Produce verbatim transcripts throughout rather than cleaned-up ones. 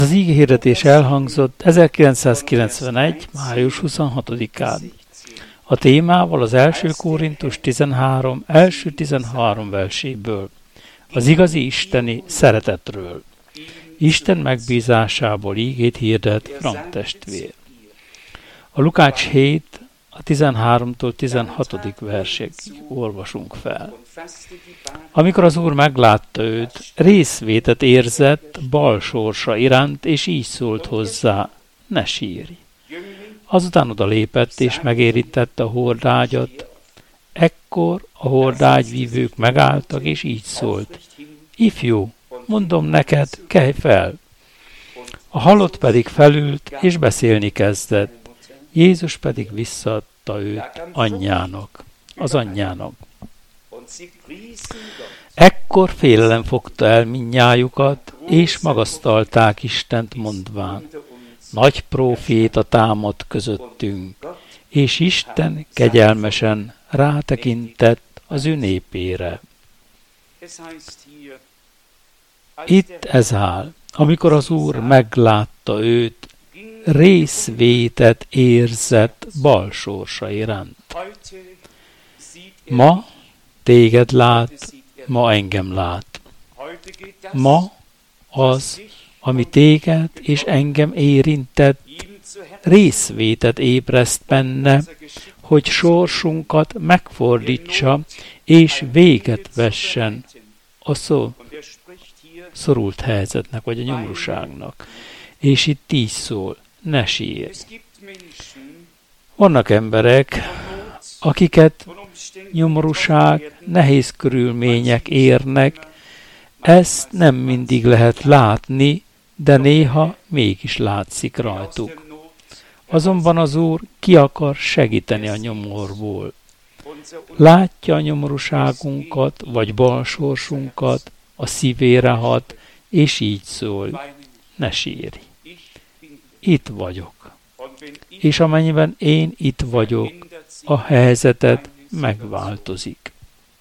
Az ígehirdetés elhangzott ezerkilencszázkilencvenegy. május huszonhatodikán. A témával az első Korintus tizenhárom. első tizenhárom verséből. Az igazi isteni szeretetről. Isten megbízásából ígét hirdet Frank testvér. A Lukács hét, a tizenháromtól tizenhatodik versig olvasunk fel. Amikor az Úr meglátta őt, részvétet érzett bal sorsa iránt, és így szólt hozzá, ne sírj. Azután oda lépett, és megérintette a hordágyat. Ekkor a hordágyvívők megálltak, és így szólt, ifjú, mondom neked, kelj fel. A halott pedig felült, és beszélni kezdett. Jézus pedig visszaadta őt anyjának, az anyjának. Ekkor félelem fogta el mindnyájukat, és magasztalták Istent mondván, nagy próféta támad közöttünk, és Isten kegyelmesen rátekintett az ő népére. Itt ez áll, amikor az Úr meglátta őt, részvétet érzett bal sorsa iránt. Ma téged lát, ma engem lát. Ma az, ami téged és engem érintett, részvétet ébreszt benne, hogy sorsunkat megfordítsa, és véget vessen a szó, szorult helyzetnek, vagy a nyomorúságnak. És itt így szól, ne sírj. Vannak emberek, akiket nyomorúság, nehéz körülmények érnek, ezt nem mindig lehet látni, de néha mégis látszik rajtuk. Azonban az Úr ki akar segíteni a nyomorból. Látja a nyomorúságunkat, vagy balsorsunkat, a szívére hat, és így szól, ne sírj. Itt vagyok. És amennyiben én itt vagyok, a helyzetet megváltozik.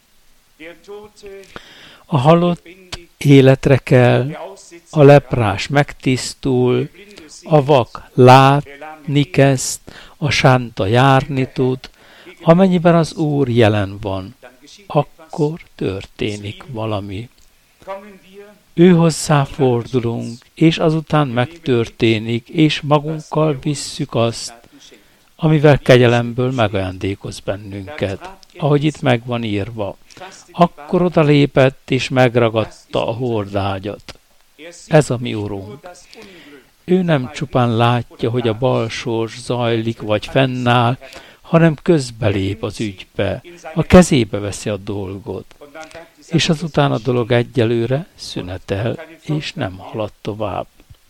A halott életre kell, a leprás megtisztul, a vak látni kezd, a sánta járni tud, amennyiben az Úr jelen van, akkor történik valami. Ő hozzá fordulunk, és azután megtörténik, és magunkkal visszük azt, amivel kegyelemből megajándékoz bennünket, ahogy itt meg van írva. Akkor oda lépett, és megragadta a hordágyat. Ez a mi Urunk. Ő nem csupán látja, hogy a balsors zajlik, vagy fennáll, hanem közbelép az ügybe, a kezébe veszi a dolgot. És azután a dolog egyelőre szünetel, és nem halad tovább.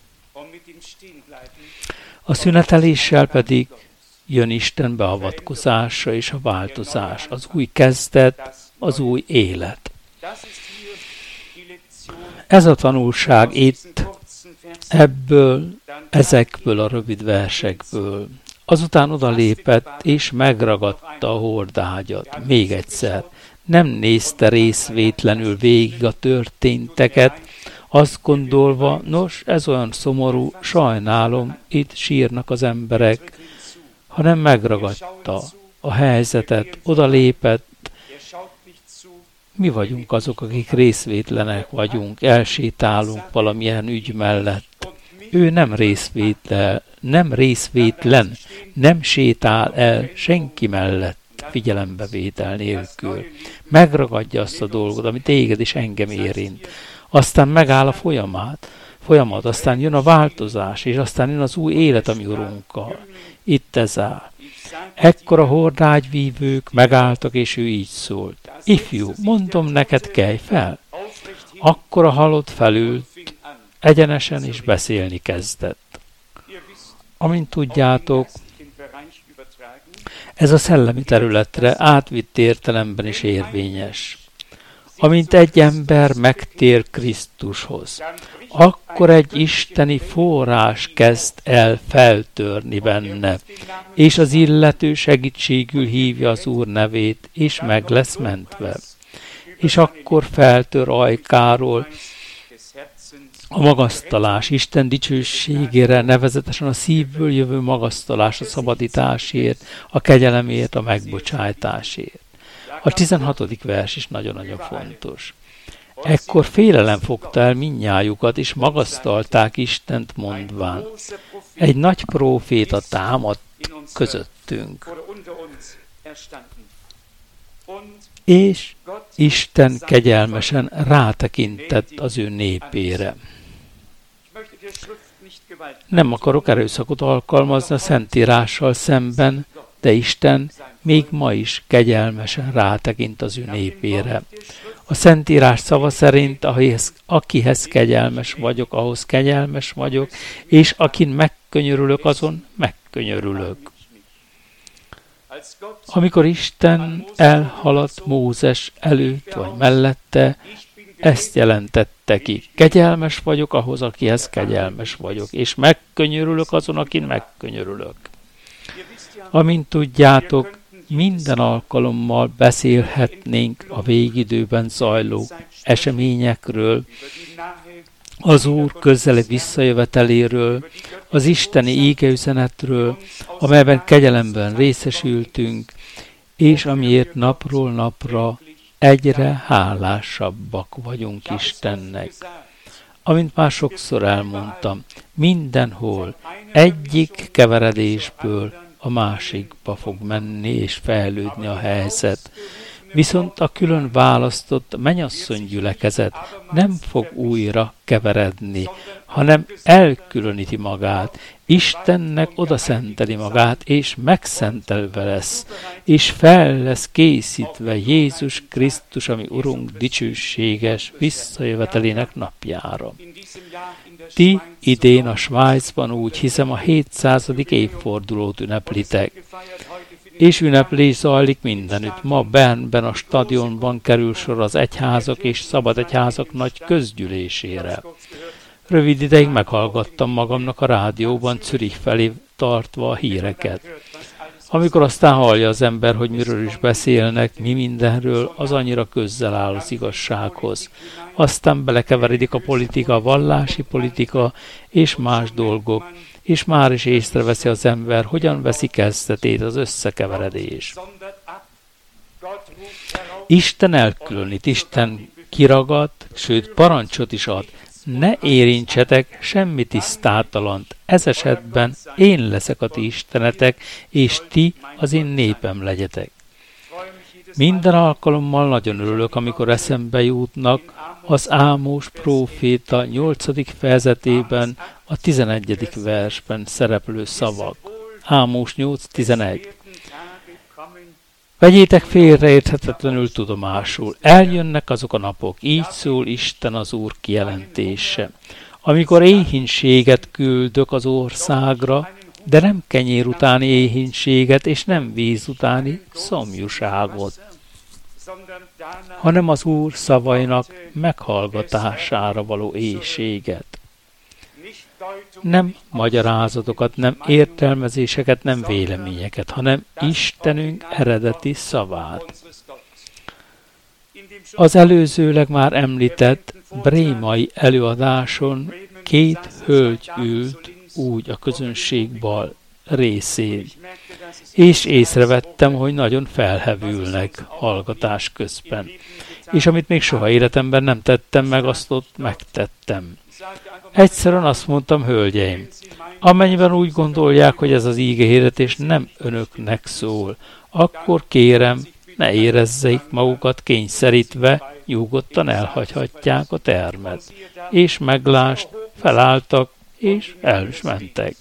A szüneteléssel pedig jön Isten beavatkozása és a változás, az új kezdet, az új élet. Ez a tanulság itt, ebből, ezekből a rövid versekből. Azután oda lépett, és megragadta a hordágyat. Még egyszer. Nem nézte részvétlenül végig a történteket, azt gondolva, nos, ez olyan szomorú, sajnálom, itt sírnak az emberek, hanem megragadta a helyzetet, oda lépett. Mi vagyunk azok, akik részvétlenek vagyunk, elsétálunk valamilyen ügy mellett. Ő nem részvétel, nem részvétlen, nem sétál el senki mellett, figyelembevétel nélkül. Megragadja azt a dolgot, ami téged és engem érint. Aztán megáll a folyamát, folyamat, aztán jön a változás, és aztán jön az új élet a mi Urunkkal. Itt ez áll. Ekkor a hordágyvívők megálltak, és ő így szólt. Ifjú, mondom neked, kelj fel. Akkor a halott felült, egyenesen is beszélni kezdett. Amint tudjátok, ez a szellemi területre átvitt értelemben is érvényes. Amint egy ember megtér Krisztushoz, akkor egy isteni forrás kezd el feltörni benne, és az illető segítségül hívja az Úr nevét, és meg lesz mentve. És akkor feltör ajkáról A magasztalás Isten dicsőségére, nevezetesen a szívből jövő magasztalás a szabadításért, a kegyelemért, a megbocsájtásért. A tizenhatodik vers is nagyon-nagyon fontos. Ekkor félelem fogta el mindnyájukat, és magasztalták Istent mondván. Egy nagy próféta támadt közöttünk. És Isten kegyelmesen rátekintett az ő népére. Nem akarok erőszakot alkalmazni a Szentírással szemben, de Isten még ma is kegyelmesen rátekint az ő népére. A Szentírás szava szerint, akihez, akihez kegyelmes vagyok, ahhoz kegyelmes vagyok, és akin megkönyörülök, azon megkönyörülök. Amikor Isten elhaladt Mózes előtt vagy mellette, ezt jelentette ki. Kegyelmes vagyok ahhoz, akihez kegyelmes vagyok, és megkönyörülök azon, akin megkönyörülök. Amint tudjátok, minden alkalommal beszélhetnénk a végidőben zajló eseményekről, az Úr közeli visszajöveteléről, az isteni égeüzenetről, amelyben kegyelemben részesültünk, és amiért napról napra egyre hálásabbak vagyunk Istennek. Amint már sokszor elmondtam, mindenhol egyik keveredésből a másikba fog menni és fejlődni a helyzet. Viszont a külön választott mennyasszony gyülekezet nem fog újra keveredni, hanem elkülöníti magát, Istennek odaszenteli magát, és megszentelve lesz, és fel lesz készítve Jézus Krisztus, ami Urunk dicsőséges visszajövetelének napjára. Ti idén a Svájcban úgy hiszem a hétszázadik évfordulót ünneplitek, és ünneplés zajlik mindenütt. Ma Bernben a stadionban kerül sor az egyházak és szabad egyházak nagy közgyűlésére. Rövid ideig meghallgattam magamnak a rádióban Zürich felé tartva a híreket. Amikor aztán hallja az ember, hogy miről is beszélnek, mi mindenről, az annyira közel áll az igazsághoz. Aztán belekeveredik a politika, a vallási politika és más dolgok, és már is észreveszi az ember, hogyan veszi kezdetét az összekeveredés. Isten elkülönít, Isten kiragad, sőt parancsot is ad. Ne érintsetek semmi tisztátalant, ez esetben én leszek a ti istenetek, és ti az én népem legyetek. Minden alkalommal nagyon örülök, amikor eszembe jutnak az Ámós próféta nyolcadik fejezetében, a tizenegyedik versben szereplő szavak. Ámós nyolc tizenegy. Vegyétek félreérthetetlenül tudomásul, eljönnek azok a napok, így szól Isten az Úr kijelentése, amikor éhínséget küldök az országra, de nem kenyér utáni éhínséget, és nem víz utáni szomjúságot, hanem az Úr szavainak meghallgatására való éhséget. Nem magyarázatokat, nem értelmezéseket, nem véleményeket, hanem Istenünk eredeti szavát. Az előzőleg már említett brémai előadáson két hölgy ült úgy a közönség bal részén, és észrevettem, hogy nagyon felhevülnek hallgatás közben. És amit még soha életemben nem tettem meg, azt ott megtettem. Egyszerűen azt mondtam, hölgyeim, amennyiben úgy gondolják, hogy ez az ígehirdetés nem önöknek szól, akkor kérem, ne érezzék magukat kényszerítve, nyugodtan elhagyhatják a termet. És meglást, felálltak, és el is mentek.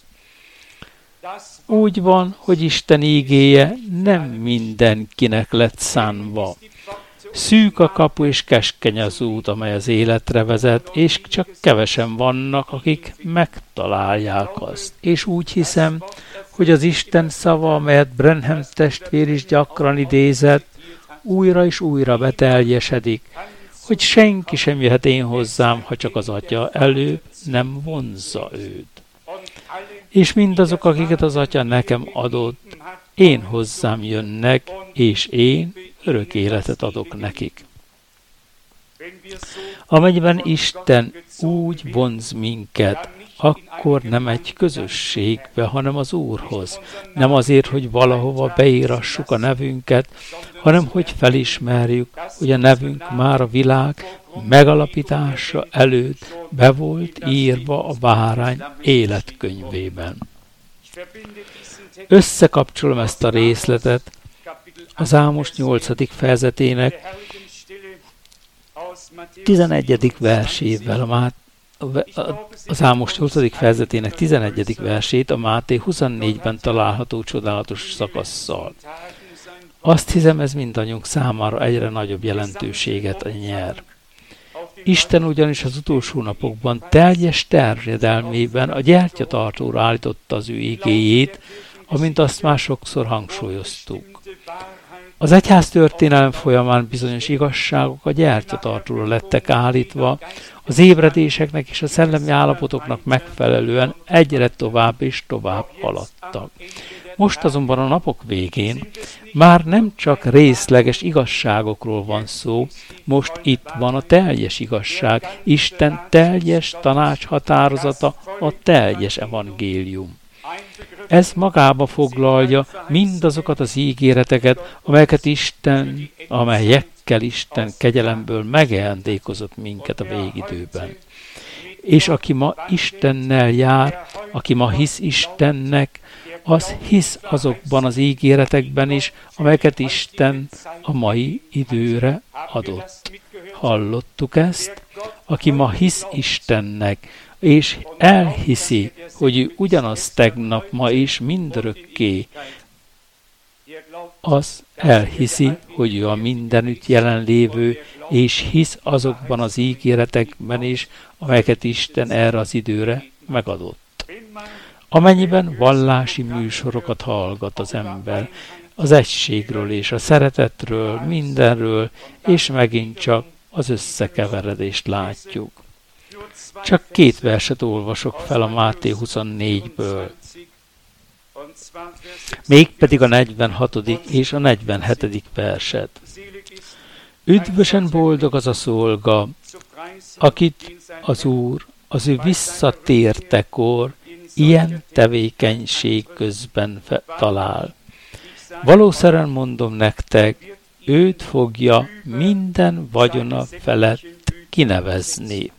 Úgy van, hogy Isten ígéje nem mindenkinek lett szánva. Szűk a kapu és keskeny az út, amely az életre vezet, és csak kevesen vannak, akik megtalálják azt. És úgy hiszem, hogy az Isten szava, amelyet Branham testvér is gyakran idézett, újra és újra beteljesedik, hogy senki sem jöhet én hozzám, ha csak az Atya előbb nem vonzza őt. És mindazok, akiket az Atya nekem adott, én hozzám jönnek, és én örök életet adok nekik. Amennyiben Isten úgy vonz minket, akkor nem egy közösségbe, hanem az Úrhoz. Nem azért, hogy valahova beírassuk a nevünket, hanem hogy felismerjük, hogy a nevünk már a világ megalapítása előtt be volt írva a bárány életkönyvében. Összekapcsolom ezt a részletet az Ámos nyolcadik fejezetének tizenegyedik versével, a Mát, az Ámos nyolcadik fejezetének tizenegyedik versét a Máté huszonnégyben található csodálatos szakasszal. Azt hiszem, ez mindannyiunk számára egyre nagyobb jelentőséget nyer. Isten ugyanis az utolsó napokban teljes terjedelmében a gyertyatartóra állította az ő igéjét, amint azt már sokszor hangsúlyoztuk. Az egyház történelem folyamán bizonyos igazságok a gyertyatartóra lettek állítva, az ébredéseknek és a szellemi állapotoknak megfelelően egyre tovább és tovább haladtak. Most azonban a napok végén már nem csak részleges igazságokról van szó, most itt van a teljes igazság, Isten teljes tanácshatározata, a teljes evangélium. Ez magába foglalja mindazokat az ígéreteket, amelyeket Isten, amelyekkel Isten kegyelemből megajándékozott minket a végidőben. És aki ma Istennel jár, aki ma hisz Istennek, az hisz azokban az ígéretekben is, amelyeket Isten a mai időre adott. Hallottuk ezt? Aki ma hisz Istennek, és elhiszi, hogy ő ugyanaz tegnap, ma és mindörökké, az elhiszi, hogy ő a mindenütt jelenlévő, és hisz azokban az ígéretekben is, amelyeket Isten erre az időre megadott. Amennyiben vallási műsorokat hallgat az ember, az egységről és a szeretetről, mindenről, és megint csak az összekeveredést látjuk. Csak két verset olvasok fel a Máté huszonnégyből. Mégpedig a negyvenhatodik és a negyvenhetedik verset. Üdvösen boldog az a szolga, akit az Úr az ő visszatértekor ilyen tevékenység közben talál. Valószerűen mondom nektek, őt fogja minden vagyona felett kinevezni.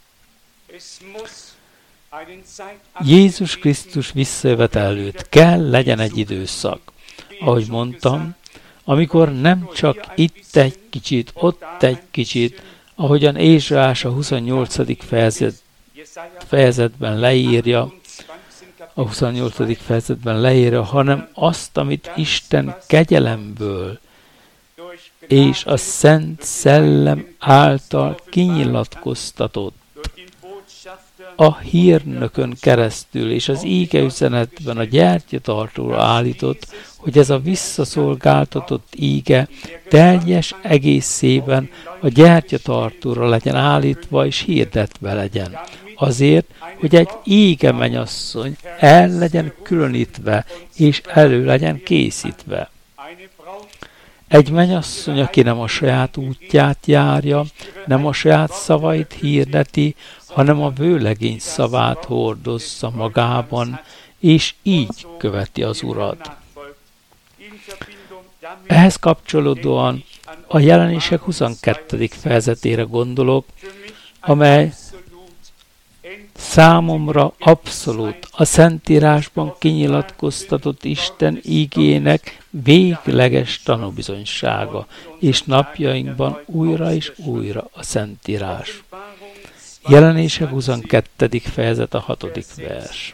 Jézus Krisztus visszajövetel előtt kell legyen egy időszak. Ahogy mondtam, amikor nem csak itt egy kicsit, ott egy kicsit, ahogyan Ézsaiás a huszonnyolcadik fejezet, fejezetben leírja, a huszonnyolcadik fejezetben leírja, hanem azt, amit Isten kegyelemből és a Szent Szellem által kinyilatkoztatott a hírnökön keresztül és az ígeüzenetben a gyertyatartóra állított, hogy ez a visszaszolgáltatott íge teljes egészében a gyertyatartóra legyen állítva és hirdetve legyen. Azért, hogy egy íge mennyasszony el legyen különítve és elő legyen készítve. Egy mennyasszony, aki nem a saját útját járja, nem a saját szavait hirdeti, hanem a vőlegény szavát hordozza magában, és így követi az Urat. Ehhez kapcsolódóan a Jelenések huszonkettedik fejezetére gondolok, amely számomra abszolút a Szentírásban kinyilatkoztatott Isten ígének végleges tanúbizonysága, és napjainkban újra és újra a Szentírás. Jelenések huszonkettedik fejezet a hatodik vers.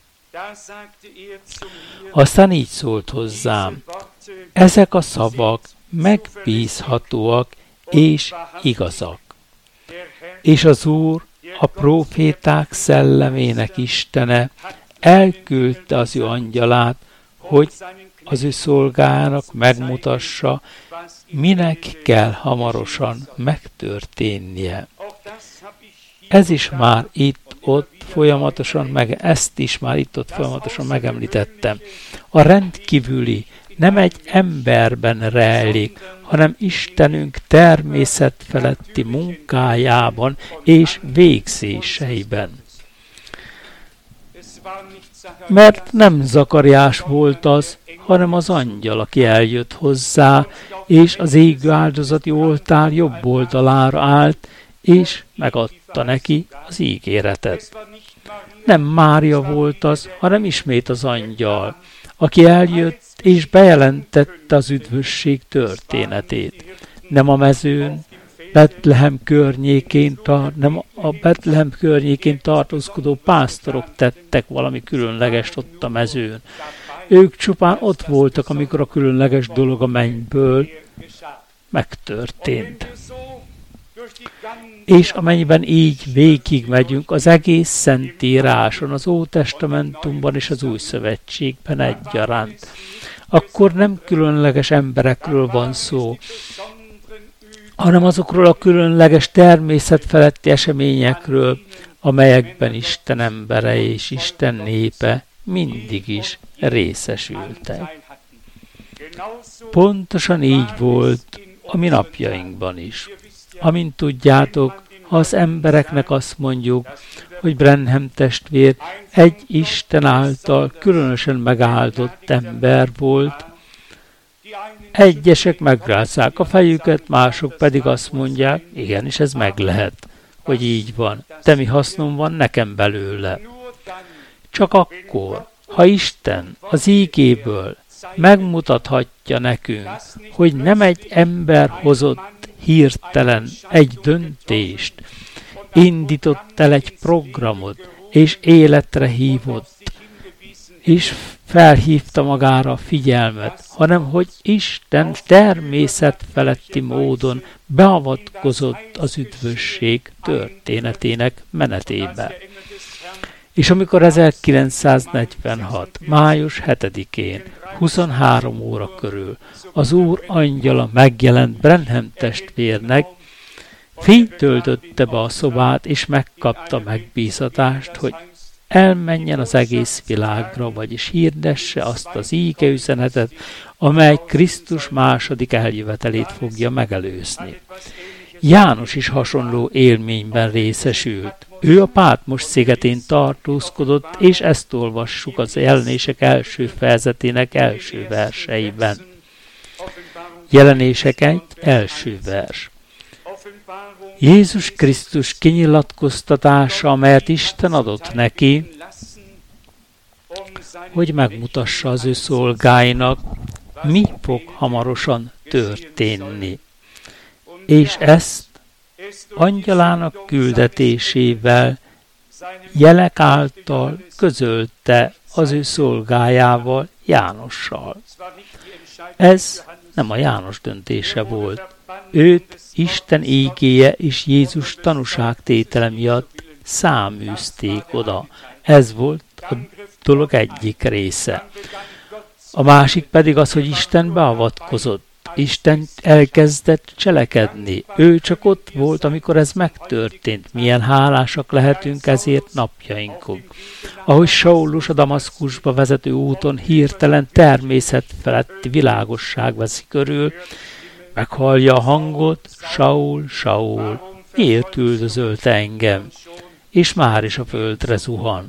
Aztán így szólt hozzám, ezek a szavak megbízhatóak és igazak. És az Úr, a próféták szellemének Istene elküldte az ő angyalát, hogy az ő szolgájának megmutassa, minek kell hamarosan megtörténnie. Ez is már itt-ott folyamatosan, meg ezt is már itt-ott folyamatosan megemlítettem. A rendkívüli, nem egy emberben rejlik, hanem Istenünk természetfeletti munkájában és végzéseiben. Mert nem Zakariás volt az, hanem az angyal, aki eljött hozzá, és az égő áldozati oltár jobb oldalára állt, és megadta neki az ígéretet. Nem Mária volt az, hanem ismét az angyal, aki eljött és bejelentette az üdvösség történetét. Nem a mezőn, Betlehem környékén, tar- nem a Betlehem környékén tartózkodó pásztorok tettek valami különlegest ott a mezőn. Ők csupán ott voltak, amikor a különleges dolog a mennyből megtörtént. És amennyiben így végig megyünk az egész Szentíráson, az Ótestamentumban és az Új Szövetségben egyaránt, akkor nem különleges emberekről van szó, hanem azokról a különleges természetfeletti eseményekről, amelyekben Isten embere és Isten népe mindig is részesültek. Pontosan így volt a mi napjainkban is. Amint tudjátok, ha az embereknek azt mondjuk, hogy Branham testvér egy Isten által különösen megáldott ember volt, egyesek megrázzák a fejüket, mások pedig azt mondják, igenis ez meg lehet, hogy így van, de mi hasznom van nekem belőle. Csak akkor, ha Isten az ígéből megmutathatja nekünk, hogy nem egy ember hozott hirtelen egy döntést, indított el egy programot, és életre hívott, és felhívta magára a figyelmet, hanem hogy Isten természetfeletti módon beavatkozott az üdvösség történetének menetébe. És amikor ezerkilencszáznegyvenhat. május hetedikén, huszonhárom óra körül az Úr angyala megjelent Branham testvérnek, fénytöltötte be a szobát, és megkapta megbízatást, hogy elmenjen az egész világra, vagyis hirdesse azt az íge üzenetet, amely Krisztus második eljövetelét fogja megelőzni. János is hasonló élményben részesült. Ő a Pátmos szigetén tartózkodott, és ezt olvassuk az Jelenések első fejezetének első verseiben. Jelenések egy első vers. Jézus Krisztus kinyilatkoztatása, amelyet Isten adott neki, hogy megmutassa az ő szolgáinak, mi fog hamarosan történni. És ezt angyalának küldetésével, jelek által közölte az ő szolgájával, Jánossal. Ez nem a János döntése volt. Őt Isten ígéje és Jézus tanúságtétele miatt száműzték oda. Ez volt a dolog egyik része. A másik pedig az, hogy Isten beavatkozott. Isten elkezdett cselekedni. Ő csak ott volt, amikor ez megtörtént. Milyen hálásak lehetünk ezért napjainkon. Ahogy Saulus a Damaszkusba vezető úton hirtelen természetfeletti világosság veszi körül, meghallja a hangot, Saul, Saul, miért üldözölte engem? És már is a földre zuhan.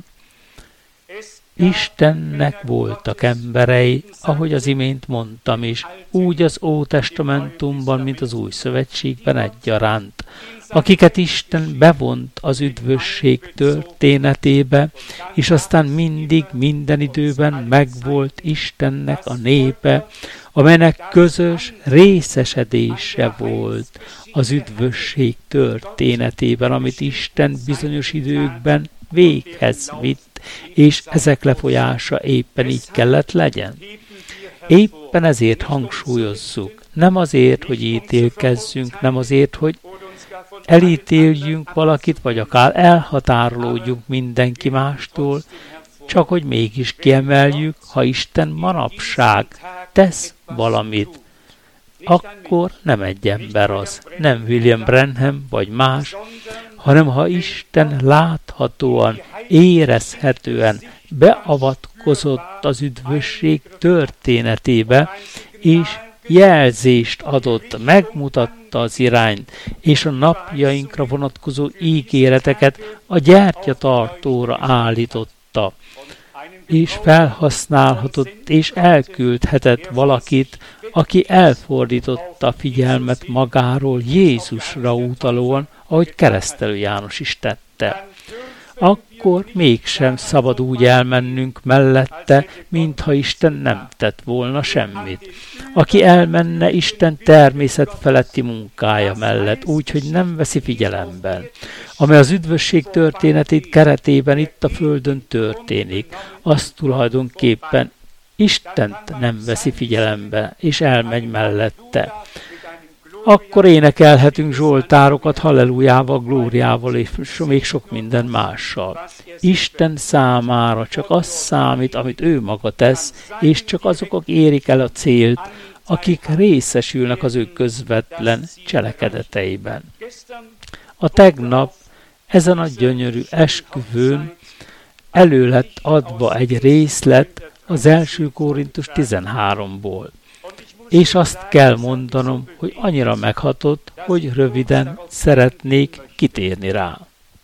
Istennek voltak emberei, ahogy az imént mondtam is, úgy az Ótestamentumban, mint az Új Szövetségben egyaránt, akiket Isten bevont az üdvösség történetébe, és aztán mindig, minden időben megvolt Istennek a népe, amelynek közös részesedése volt az üdvösség történetében, amit Isten bizonyos időkben véghez vitt, és ezek lefolyása éppen így kellett legyen. Éppen ezért hangsúlyozzuk, nem azért, hogy ítélkezzünk, nem azért, hogy elítéljünk valakit, vagy akár elhatárolódjunk mindenki mástól, csak hogy mégis kiemeljük, ha Isten manapság tesz valamit, akkor nem egy ember az, nem William Branham vagy más, hanem ha Isten láthatóan érezhetően beavatkozott az üdvösség történetébe, és jelzést adott, megmutatta az irányt, és a napjainkra vonatkozó ígéreteket a gyertyatartóra állította, és felhasználhatott és elküldhetett valakit, aki elfordította a figyelmet magáról Jézusra utalóan, ahogy Keresztelő János is tette. Akkor mégsem szabad úgy elmennünk mellette, mintha Isten nem tett volna semmit. Aki elmenne Isten természetfeletti munkája mellett, úgy, hogy nem veszi figyelemben, amely az üdvösség történetét keretében itt a földön történik, az tulajdonképpen Istent nem veszi figyelembe, és elmegy mellette. Akkor énekelhetünk zsoltárokat hallelujával, glóriával és még sok minden mással. Isten számára csak az számít, amit ő maga tesz, és csak azok érik el a célt, akik részesülnek az ő közvetlen cselekedeteiben. A tegnap ezen a gyönyörű esküvőn elő lett adva egy részlet az első Korintus tizenháromból. És azt kell mondanom, hogy annyira meghatott, hogy röviden szeretnék kitérni rá.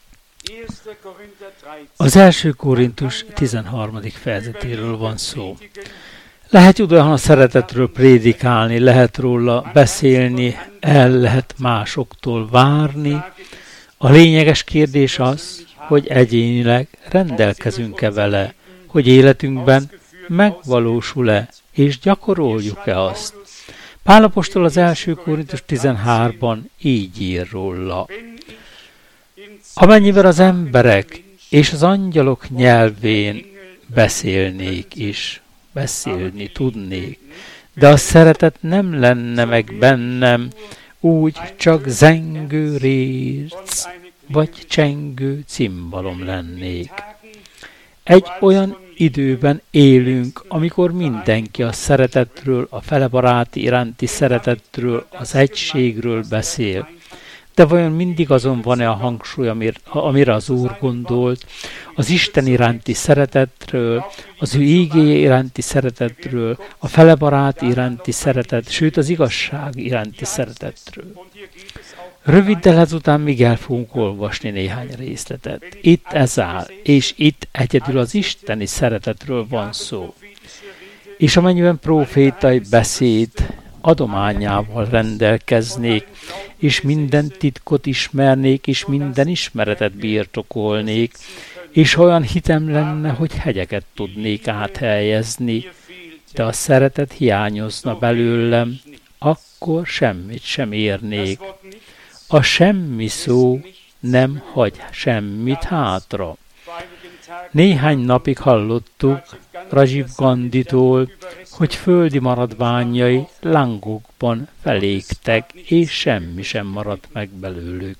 Az első Korintus tizenharmadik fejezetéről van szó. Lehet olyan a szeretetről prédikálni, lehet róla beszélni, el lehet másoktól várni. A lényeges kérdés az, hogy egyénileg rendelkezünk-e vele, hogy életünkben megvalósul-e, és gyakoroljuk-e azt. Pál apostol az első Korintus tizenháromban így ír róla. Amennyiben az emberek és az angyalok nyelvén beszélnék is, beszélni tudnék, de a szeretet nem lenne meg bennem, úgy csak zengő rérc, vagy csengő cimbalom lennék. Egy olyan időben élünk, amikor mindenki a szeretetről, a felebaráti iránti szeretetről, az egységről beszél. De vajon mindig azon van-e a hangsúly, amire az Úr gondolt, az Isten iránti szeretetről, az ő ígéje iránti szeretetről, a felebaráti iránti szeretet, sőt az igazság iránti szeretetről. Röviddel ezután még el fogunk olvasni néhány részletet. Itt ez áll, és itt egyedül az isteni szeretetről van szó. És amennyiben profétai beszéd adományával rendelkeznék, és minden titkot ismernék, és minden ismeretet birtokolnék, és olyan hitem lenne, hogy hegyeket tudnék áthelyezni, de a szeretet hiányozna belőlem, akkor semmit sem érnék. A semmi szó nem hagy semmit hátra. Néhány napig hallottuk Rajiv Gandhitól, hogy földi maradványai lángokban felégtek, és semmi sem maradt meg belőlük.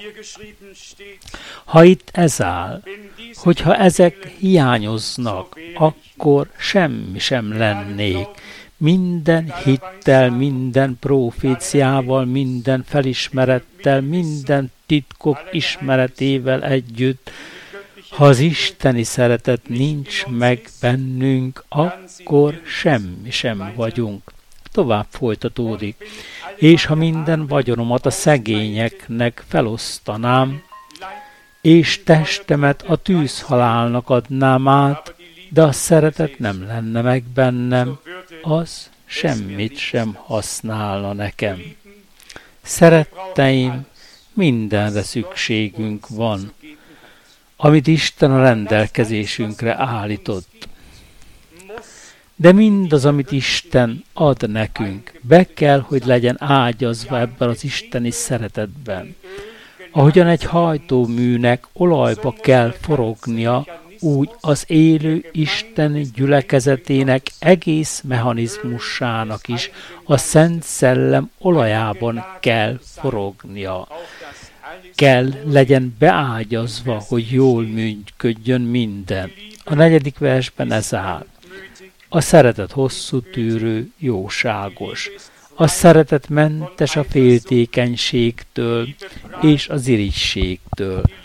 Ha itt ez áll, hogyha ezek hiányoznak, akkor semmi sem lennék. Minden hittel, minden proféciával, minden felismerettel, minden titkok ismeretével együtt, ha az isteni szeretet nincs meg bennünk, akkor semmi sem vagyunk. Tovább folytatódik. És ha minden vagyonomat a szegényeknek felosztanám, és testemet a tűzhalálnak adnám át, de a szeretet nem lenne meg bennem, az semmit sem használna nekem. Szeretteim, mindenre szükségünk van, amit Isten a rendelkezésünkre állított. De mindaz, amit Isten ad nekünk, be kell, hogy legyen ágyazva ebben az isteni szeretetben. Ahogyan egy hajtóműnek olajba kell forognia, úgy az élő Isten gyülekezetének egész mechanizmusának is a Szent Szellem olajában kell forognia. Kell legyen beágyazva, hogy jól működjön minden. A negyedik versben ez áll. A szeretet hosszú tűrő, jóságos. A szeretet mentes a féltékenységtől és az irigységtől.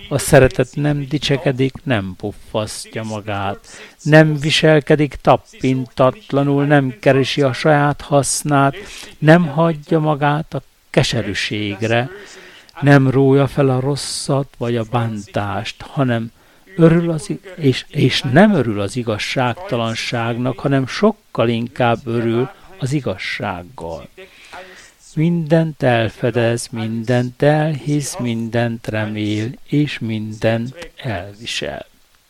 A szeretet nem dicsekedik, nem puffasztja magát, nem viselkedik tappintatlanul, nem keresi a saját hasznát, nem hagyja magát a keserűségre, nem rója fel a rosszat vagy a bántást, hanem örül az, és, és nem örül az igazságtalanságnak, hanem sokkal inkább örül az igazsággal. Mindent elfedez, mindent elhisz, mindent remél, és mindent elvisel.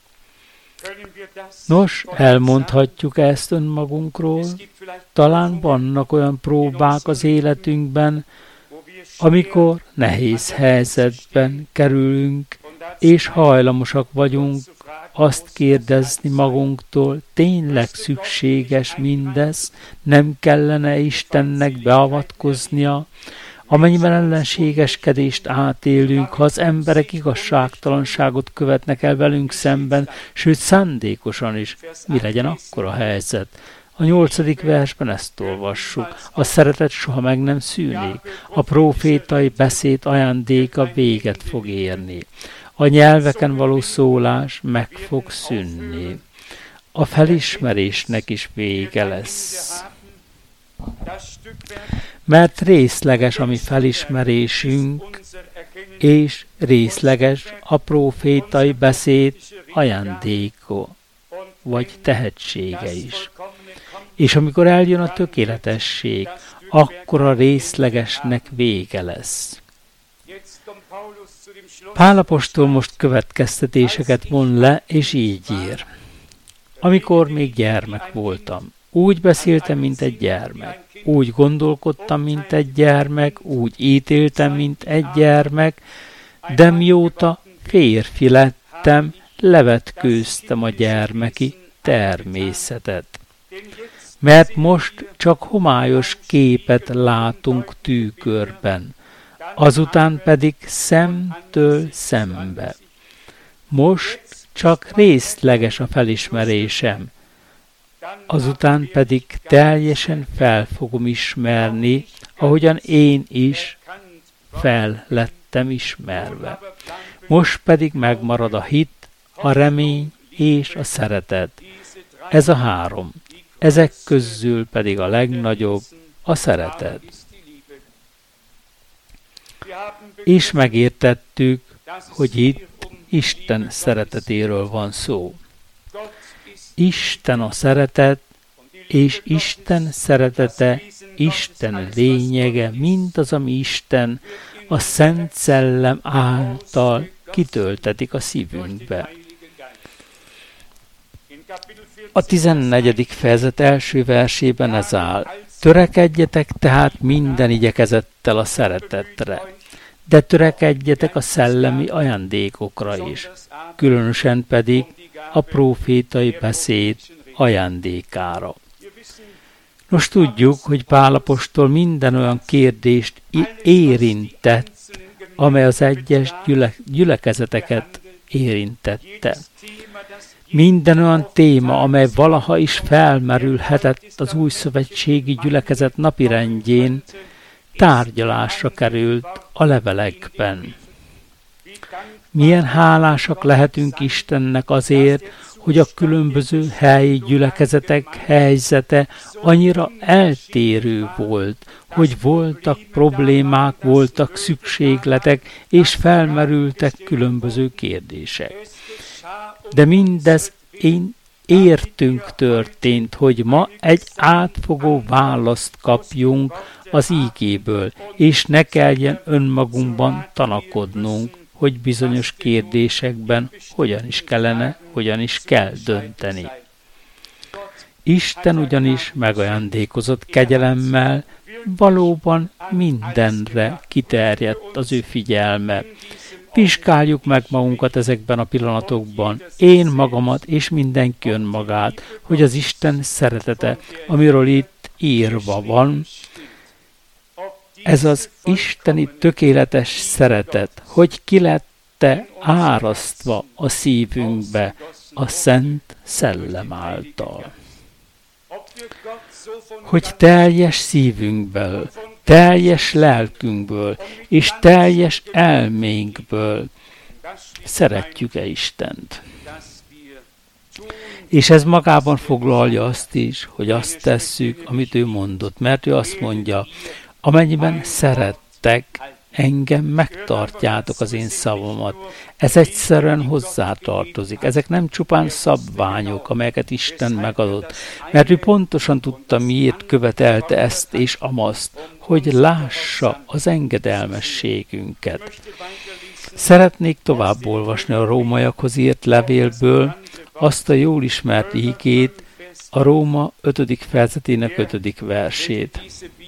Nos, elmondhatjuk ezt önmagunkról? Talán vannak olyan próbák az életünkben, amikor nehéz helyzetben kerülünk, és hajlamosak vagyunk azt kérdezni magunktól, tényleg szükséges mindez, nem kellene Istennek beavatkoznia, amennyiben ellenségeskedést átélünk, ha az emberek igazságtalanságot követnek el velünk szemben, sőt szándékosan is, mi legyen akkor a helyzet? A nyolcadik versben ezt olvassuk. A szeretet soha meg nem szűnik. A prófétai beszéd ajándéka véget fog érni. A nyelveken való szólás meg fog szűnni. A felismerésnek is vége lesz. Mert részleges a mi felismerésünk, és részleges a prófétai beszéd ajándéka, vagy tehetsége is. És amikor eljön a tökéletesség, akkor a részlegesnek vége lesz. Pál apostol most következtetéseket von le, és így ír. Amikor még gyermek voltam, úgy beszéltem, mint egy gyermek, úgy gondolkodtam, mint egy gyermek, úgy ítéltem, mint egy gyermek, de mióta férfi lettem, levetkőztem a gyermeki természetet. Mert most csak homályos képet látunk tükörben, azután pedig szemtől szembe. Most csak részleges a felismerésem, azután pedig teljesen fel fogom ismerni, ahogyan én is fel lettem ismerve. Most pedig megmarad a hit, a remény és a szeretet. Ez a három. Ezek közül pedig a legnagyobb a szeretet. És megértettük, hogy itt Isten szeretetéről van szó. Isten a szeretet, és Isten szeretete, Isten lényege, mindaz, ami Isten a Szent Szellem által kitöltetik a szívünkbe. A tizennegyedik fejezet első versében ez áll. Törekedjetek tehát minden igyekezettel a szeretetre, de törekedjetek a szellemi ajándékokra is, különösen pedig a prófétai beszéd ajándékára. Nos, tudjuk, hogy Pál apostol minden olyan kérdést érintett, amely az egyes gyüle- gyülekezeteket érintette. Minden olyan téma, amely valaha is felmerülhetett az új szövetségi gyülekezet napirendjén, tárgyalásra került a levelekben. Milyen hálásak lehetünk Istennek azért, hogy a különböző helyi gyülekezetek helyzete annyira eltérő volt, hogy voltak problémák, voltak szükségletek, és felmerültek különböző kérdések. De mindez én értünk történt, hogy ma egy átfogó választ kapjunk az ígéből, és ne kelljen önmagunkban tanakodnunk, hogy bizonyos kérdésekben hogyan is kellene, hogyan is kell dönteni. Isten ugyanis megajándékozott kegyelemmel, valóban mindenre kiterjedt az ő figyelme. Vizsgáljuk meg magunkat ezekben a pillanatokban, én magamat és mindenki önmagát, hogy az Isten szeretete, amiről itt írva van, ez az isteni tökéletes szeretet, hogy ki lett-e árasztva a szívünkbe a Szent Szellem által. Hogy teljes szívünkből, teljes lelkünkből és teljes elménkből szeretjük-e Istent. És ez magában foglalja azt is, hogy azt tesszük, amit ő mondott, mert ő azt mondja, amennyiben szerettek, engem megtartjátok az én szavamat. Ez egyszerűen hozzátartozik. Ezek nem csupán szabványok, amelyeket Isten megadott, mert ő pontosan tudta, miért követelte ezt és amazt, hogy lássa az engedelmességünket. Szeretnék tovább olvasni a rómaiakhoz írt levélből azt a jól ismert ígét, a Róma ötödik fejezetének ötödik versét.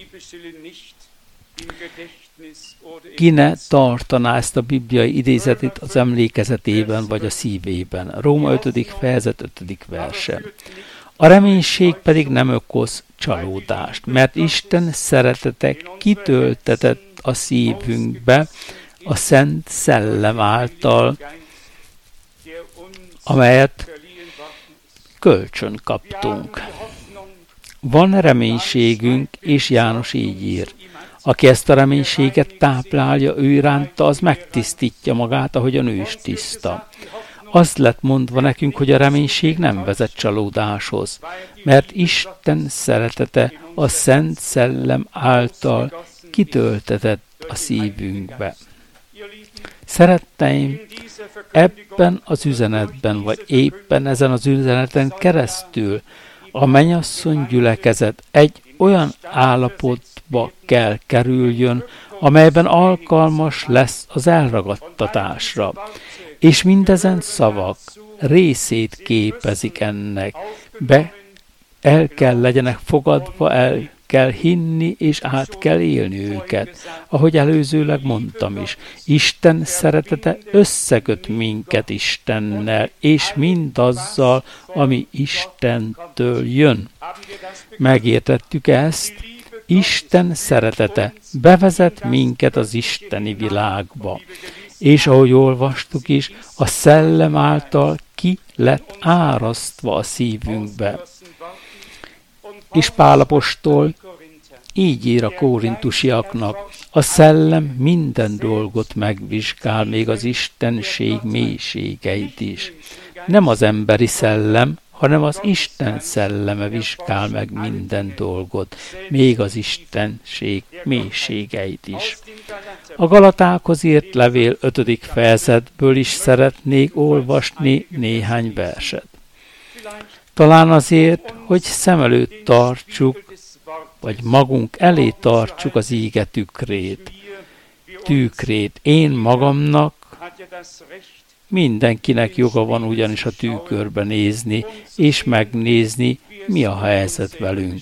Ki ne tartaná ezt a bibliai idézetet az emlékezetében vagy a szívében. Róma ötödik fejezet ötödik verse. A reménység pedig nem okoz csalódást, mert Isten szeretete kitöltetett a szívünkbe a Szent Szellem által, amelyet kölcsön kaptunk. Van reménységünk, és János így ír. Aki ezt a reménységet táplálja ő iránta, az megtisztítja magát, ahogyan ő is tiszta. Az lett mondva nekünk, hogy a reménység nem vezet csalódáshoz, mert Isten szeretete a Szent Szellem által kitöltetett a szívünkbe. Szeretteim, ebben az üzenetben, vagy éppen ezen az üzeneten keresztül a mennyasszony gyülekezet egy olyan állapotba kell kerüljön, amelyben alkalmas lesz az elragadtatásra, és mindezen szavak részét képezik ennek, be el kell legyenek fogadva, el kell hinni, és át kell élni őket. Ahogy előzőleg mondtam is, Isten szeretete összeköt minket Istennel, és mindazzal, ami Istentől jön. Megértettük ezt? Isten szeretete bevezet minket az isteni világba. És ahogy olvastuk is, a Szellem által ki lett árasztva a szívünkbe. És Pál apostol így ír a korintusiaknak, a Szellem minden dolgot megvizsgál, még az Istenség mélységeit is. Nem az emberi szellem, hanem az Isten szelleme vizsgál meg minden dolgot, még az Istenség mélységeit is. A Galatákhoz írt levél ötödik fejezetből is szeretnék olvasni néhány verset. Talán azért, hogy szem előtt tartsuk, vagy magunk elé tartsuk az íge tükrét. Tükrét én magamnak, mindenkinek joga van ugyanis a tükörbe nézni, és megnézni, mi a helyzet velünk.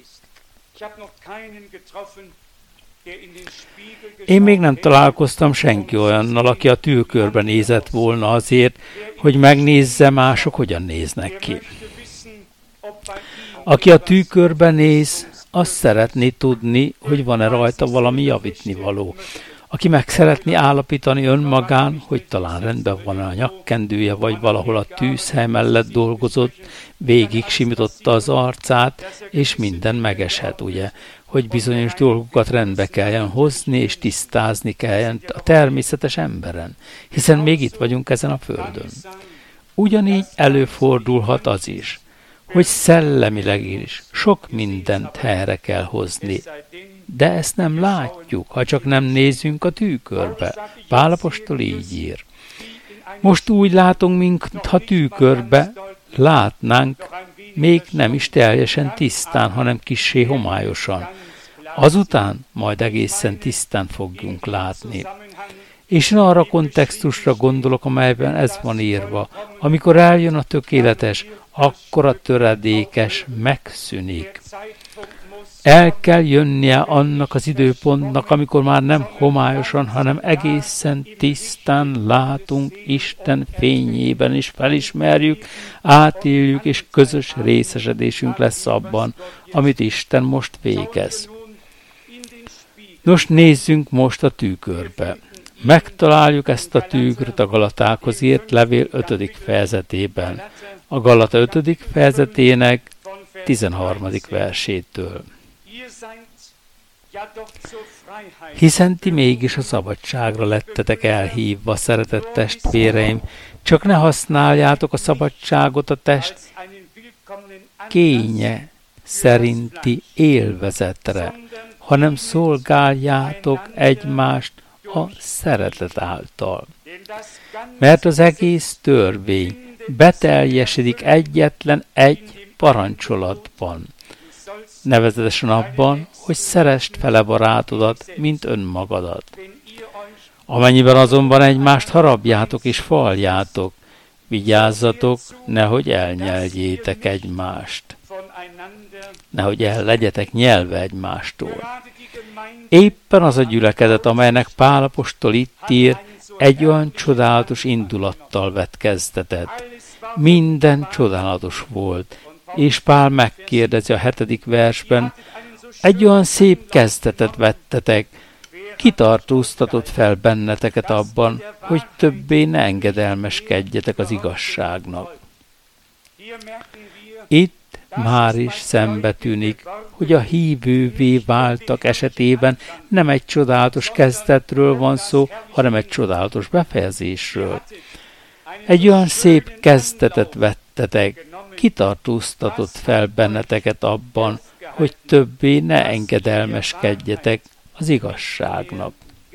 Én még nem találkoztam senki olyannal, aki a tükörbe nézett volna azért, hogy megnézze, mások hogyan néznek ki. Aki a tükörbe néz, azt szeretné tudni, hogy van-e rajta valami javítnivaló. Aki meg szeretné állapítani önmagán, hogy talán rendben van a nyakkendője, vagy valahol a tűzhely mellett dolgozott, végig simította az arcát, és minden megeshet, ugye, hogy bizonyos dolgokat rendbe kelljen hozni, és tisztázni kelljen a természetes emberen, hiszen még itt vagyunk ezen a földön. Ugyanígy előfordulhat az is, hogy szellemileg is sok mindent helyre kell hozni, de ezt nem látjuk, ha csak nem nézünk a tükörbe. Pál apostol így ír. Most úgy látunk, mintha tükörbe látnánk, még nem is teljesen tisztán, hanem kissé homályosan. Azután majd egészen tisztán fogjunk látni. És én arra kontextusra gondolok, amelyben ez van írva. Amikor eljön a tökéletes, akkor a töredékes megszűnik. El kell jönnie annak az időpontnak, amikor már nem homályosan, hanem egészen tisztán látunk Isten fényében, és felismerjük, átéljük, és közös részesedésünk lesz abban, amit Isten most végez. Nos, nézzünk most a tükörbe. Megtaláljuk ezt a tükröt a Galatákhoz írt levél ötödik fejezetében, a Galata ötödik fejezetének tizenharmadik versétől. Hiszen ti mégis a szabadságra lettetek elhívva, szeretett testvéreim, csak ne használjátok a szabadságot a test kénye szerinti élvezetre, hanem szolgáljátok egymást a szeretet által. Mert az egész törvény beteljesedik egyetlen egy parancsolatban, nevezetesen abban, hogy szeresd fele barátodat, mint önmagadat. Amennyiben azonban egymást harabjátok és faljátok, vigyázzatok, nehogy elnyeljétek egymást. Nehogy el legyetek nyelve egymástól. Éppen az a gyülekezet, amelynek Pál apostol itt ír, egy olyan csodálatos indulattal vett kezdetet. Minden csodálatos volt. És Pál megkérdezi a hetedik versben, egy olyan szép kezdetet vettetek, kitartóztatott fel benneteket abban, hogy többé ne engedelmeskedjetek az igazságnak. Itt már is szembetűnik, hogy a hívővé váltak esetében nem egy csodálatos kezdetről van szó, hanem egy csodálatos befejezésről. Egy olyan szép kezdetet vettetek, kitartóztatott fel benneteket abban, hogy többé ne engedelmeskedjetek az igazságnak.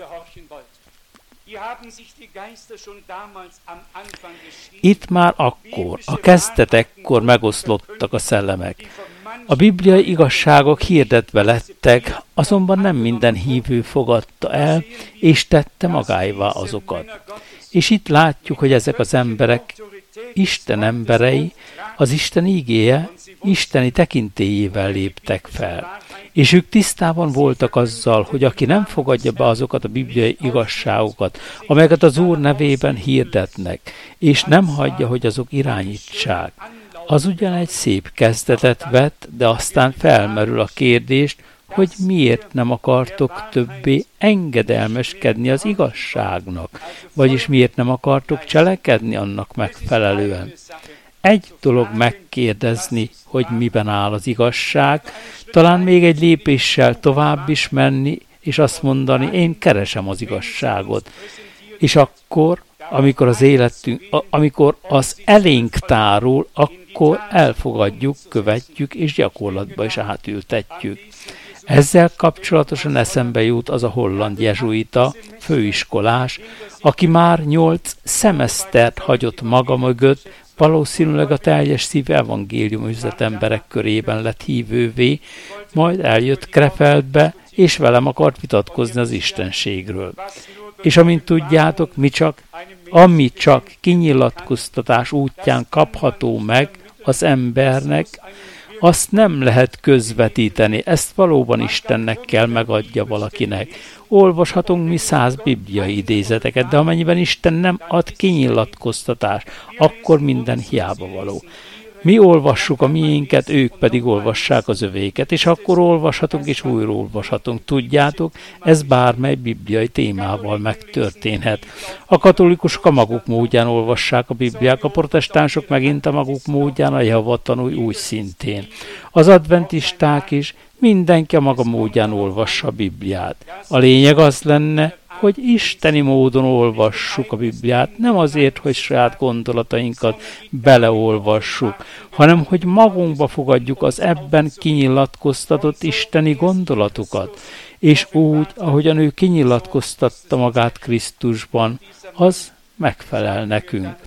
Itt már akkor, a kezdetekkor megoszlottak a szellemek. A bibliai igazságok hirdetve lettek, azonban nem minden hívő fogadta el, és tette magáévá azokat. És itt látjuk, hogy ezek az emberek Isten emberei, az Isten ígéje, isteni tekintélyével léptek fel. És ők tisztában voltak azzal, hogy aki nem fogadja be azokat a bibliai igazságokat, amelyeket az Úr nevében hirdetnek, és nem hagyja, hogy azok irányítsák, az ugyan egy szép kezdetet vett, de aztán felmerül a kérdés, hogy miért nem akartok többé engedelmeskedni az igazságnak, vagyis miért nem akartok cselekedni annak megfelelően. Egy dolog megkérdezni, hogy miben áll az igazság, talán még egy lépéssel tovább is menni, és azt mondani, én keresem az igazságot. És akkor, amikor az életünk, amikor az elénk tárul, akkor elfogadjuk, követjük, és gyakorlatba is átültetjük. Ezzel kapcsolatosan eszembe jut az a holland jezsuita, főiskolás, aki már nyolc szemesztert hagyott maga mögött, valószínűleg a teljes szív evangélium üzletemberek körében lett hívővé, majd eljött Krefeldbe, és velem akart vitatkozni az istenségről. És amint tudjátok, mi csak, ami csak kinyilatkoztatás útján kapható meg az embernek, azt nem lehet közvetíteni, ezt valóban Istennek kell megadja valakinek. Olvashatunk mi száz bibliai idézeteket, de amennyiben Isten nem ad kinyilatkoztatást, akkor minden hiába való. Mi olvassuk a miénket, ők pedig olvassák az övéket, és akkor olvashatunk és újra olvashatunk. Tudjátok, ez bármely bibliai témával megtörténhet. A katolikusok a maguk módján olvassák a Bibliát, a protestánsok megint a maguk módján, a Jehova tanúi úgy szintén. Az adventisták is, mindenki a maga módján olvassa a Bibliát. A lényeg az lenne, hogy isteni módon olvassuk a Bibliát, nem azért, hogy saját gondolatainkat beleolvassuk, hanem hogy magunkba fogadjuk az ebben kinyilatkoztatott isteni gondolatokat, és úgy, ahogyan ő kinyilatkoztatta magát Krisztusban, az megfelel nekünk.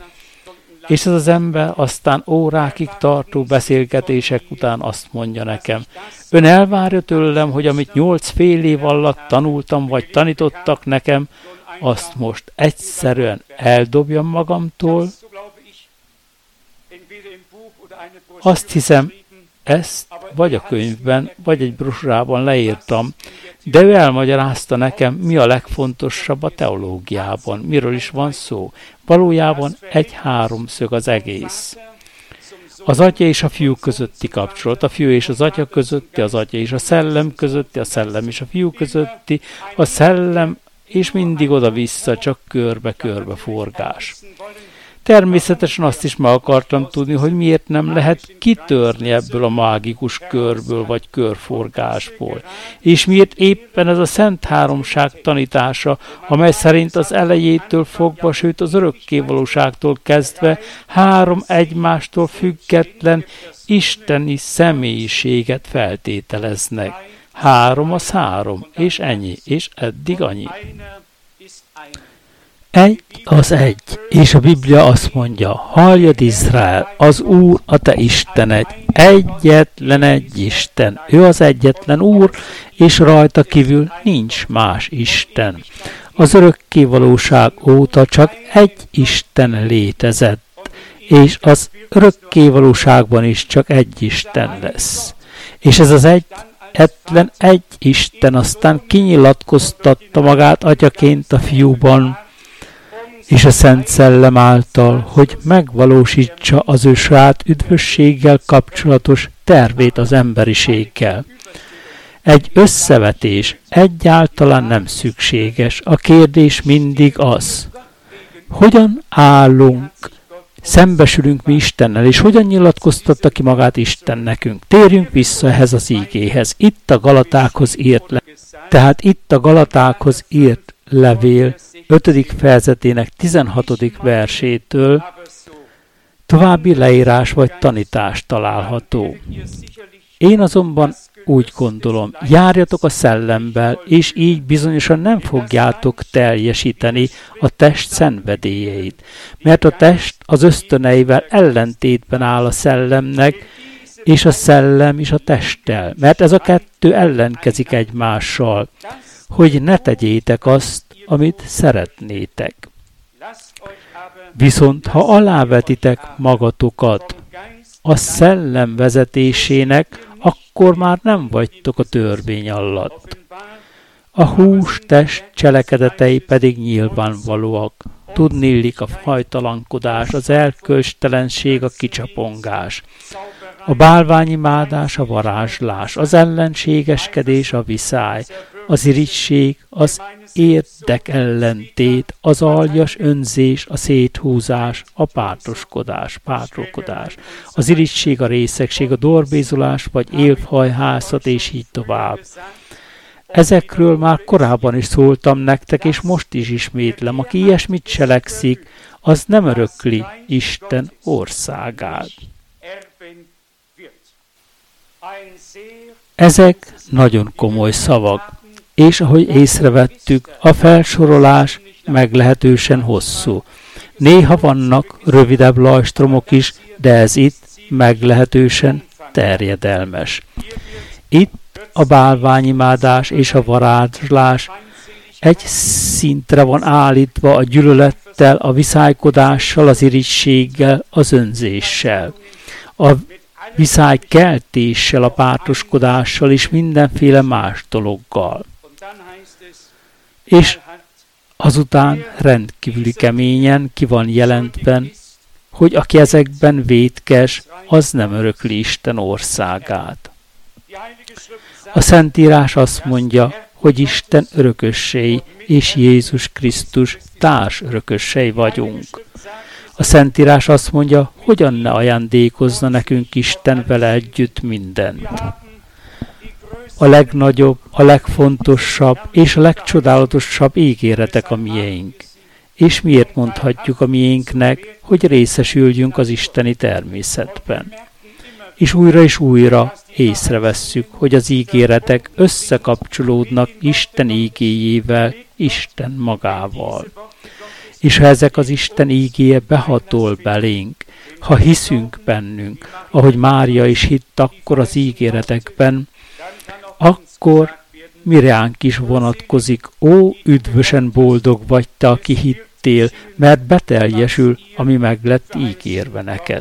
És ez az ember aztán órákig tartó beszélgetések után azt mondja nekem, ön elvárja tőlem, hogy amit nyolc fél év alatt tanultam, vagy tanítottak nekem, azt most egyszerűen eldobjam magamtól? Azt hiszem, ezt vagy a könyvben, vagy egy brosúrában leírtam, de ő elmagyarázta nekem, mi a legfontosabb a teológiában, miről is van szó. Valójában egy háromszög az egész. Az atya és a fiú közötti kapcsolat, a fiú és az atya közötti, az atya és a szellem közötti, a szellem és a fiú közötti, a szellem és mindig oda-vissza, csak körbe-körbe forgás. Természetesen azt is meg akartam tudni, hogy miért nem lehet kitörni ebből a mágikus körből vagy körforgásból. És miért éppen ez a Szent Háromság tanítása, amely szerint az elejétől fogva, sőt az örökkévalóságtól kezdve három egymástól független isteni személyiséget feltételeznek. Három az három, és ennyi, és eddig annyi. Egy az egy, és a Biblia azt mondja, halljad Izrael, az Úr a te Istened, egyetlen egy Isten, ő az egyetlen Úr, és rajta kívül nincs más Isten. Az örökkévalóság óta csak egy Isten létezett, és az örökkévalóságban is csak egy Isten lesz. És ez az egy egyetlen egy Isten aztán kinyilatkoztatta magát atyaként a fiúban, és a Szent Szellem által, hogy megvalósítsa az ő saját üdvösséggel kapcsolatos tervét az emberiséggel. Egy összevetés egyáltalán nem szükséges. A kérdés mindig az, hogyan állunk, szembesülünk mi Istennel, és hogyan nyilatkoztatta ki magát Isten nekünk. Térjünk vissza ehhez az ígéhez. Itt a Galatákhoz írt le. Tehát itt a Galatákhoz írt levél ötödik fejezetének tizenhatodik versétől további leírás vagy tanítás található. Én azonban úgy gondolom, járjatok a szellemben, és így bizonyosan nem fogjátok teljesíteni a test szenvedélyeit, mert a test az ösztöneivel ellentétben áll a szellemnek, és a szellem is a testtel, mert ez a kettő ellenkezik egymással, hogy ne tegyétek azt, amit szeretnétek. Viszont ha alávetitek magatokat a szellem vezetésének, akkor már nem vagytok a törvény alatt. A hús test cselekedetei pedig nyilvánvalóak. Tudnillik a hajtalankodás, az erkölcstelenség, a kicsapongás, a bálványimádás, a varázslás, az ellenségeskedés, a viszály, az irigység, az érdekellentét, az aljas önzés, a széthúzás, a pártoskodás, pártolkodás, az irigység, a részegség, a dorbézolás, vagy élfhajhászat, és így tovább. Ezekről már korábban is szóltam nektek, és most is ismétlem. Aki ilyesmit cselekszik, az nem örökli Isten országát. Ezek nagyon komoly szavak, és ahogy észrevettük, a felsorolás meglehetősen hosszú. Néha vannak rövidebb lajstromok is, de ez itt meglehetősen terjedelmes. Itt a bálványimádás és a varázslás egy szintre van állítva a gyűlölettel, a viszálykodással, az irigységgel, az önzéssel, a viszálykeltéssel, a pártoskodással és mindenféle más dologgal. És azután rendkívüli keményen ki van jelentben, hogy aki ezekben vétkes, az nem örökli Isten országát. A Szentírás azt mondja, hogy Isten örökösei és Jézus Krisztus társ örökösei vagyunk. A Szentírás azt mondja, hogyan ne ajándékozna nekünk Isten vele együtt mindent. A legnagyobb, a legfontosabb és a legcsodálatosabb ígéretek a miénk. És miért mondhatjuk a miénknek, hogy részesüljünk az isteni természetben? És újra és újra észrevesszük, hogy az ígéretek összekapcsolódnak Isten ígéjével, Isten magával. És ha ezek az Isten ígéje behatol belénk, ha hiszünk bennünk, ahogy Mária is hitt akkor az ígéretekben, akkor miránk is vonatkozik, ó, üdvösen boldog vagy te, aki hittél, mert beteljesül, ami meg lett ígérve neked.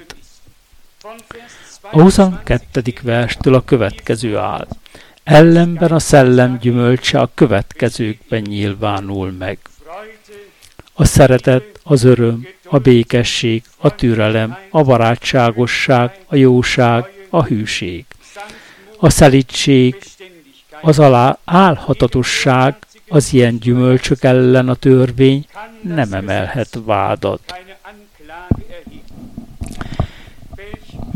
A huszonkettedik verstől a következő áll. Ellenben a szellem gyümölcse a következőkben nyilvánul meg. A szeretet, az öröm, a békesség, a türelem, a barátságosság, a jóság, a hűség, a szelídség, az alá álhatatosság, az ilyen gyümölcsök ellen a törvény nem emelhet vádat.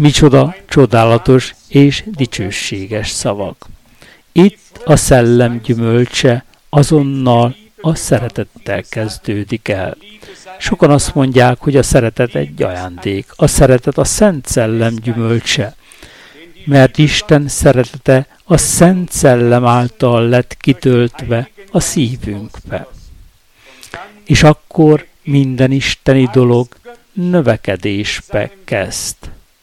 Micsoda csodálatos és dicsőséges szavak. Itt a szellem gyümölcse azonnal a szeretettel kezdődik el. Sokan azt mondják, hogy a szeretet egy ajándék. A szeretet a Szent Szellem gyümölcse. Mert Isten szeretete a Szent Szellem által lett kitöltve a szívünkbe. És akkor minden isteni dolog növekedésbe kezd.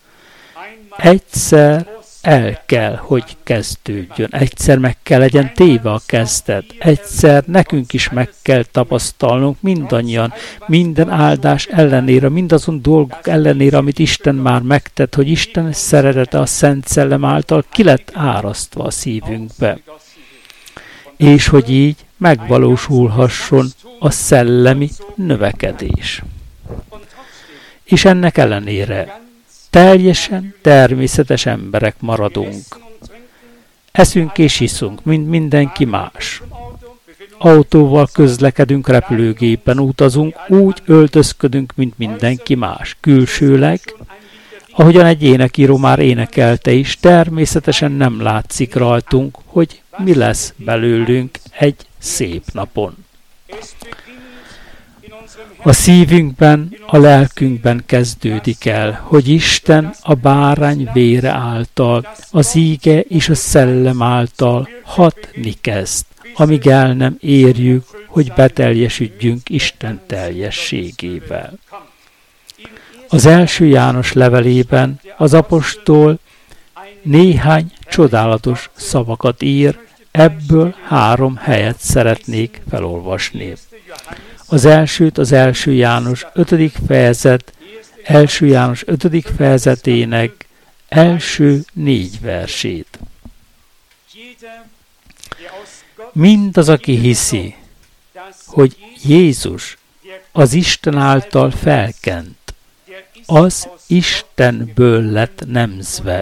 Egyszer el kell, hogy kezdődjön. Egyszer meg kell legyen téve a kezdet. Egyszer nekünk is meg kell tapasztalnunk mindannyian, minden áldás ellenére, mindazon dolgok ellenére, amit Isten már megtett, hogy Isten szeretete a Szent Szellem által ki lett árasztva a szívünkbe. És hogy így megvalósulhasson a szellemi növekedés. És ennek ellenére teljesen természetes emberek maradunk. Eszünk és iszunk, mint mindenki más. Autóval közlekedünk, repülőgépen utazunk, úgy öltözködünk, mint mindenki más. Külsőleg, ahogyan egy énekíró már énekelte is, természetesen nem látszik rajtunk, hogy mi lesz belőlünk egy szép napon. A szívünkben, a lelkünkben kezdődik el, hogy Isten a bárány vére által, az íge és a szellem által hatni kezd, amíg el nem érjük, hogy beteljesüdjünk Isten teljességével. Az első János levelében az apostol néhány csodálatos szavakat ír, ebből három helyet szeretnék felolvasni. Az elsőt az első János ötödik fejezet, első János ötödik fejezetének első négy versét. Mindaz, aki hiszi, hogy Jézus az Isten által felkent, az Istenből lett nemzve.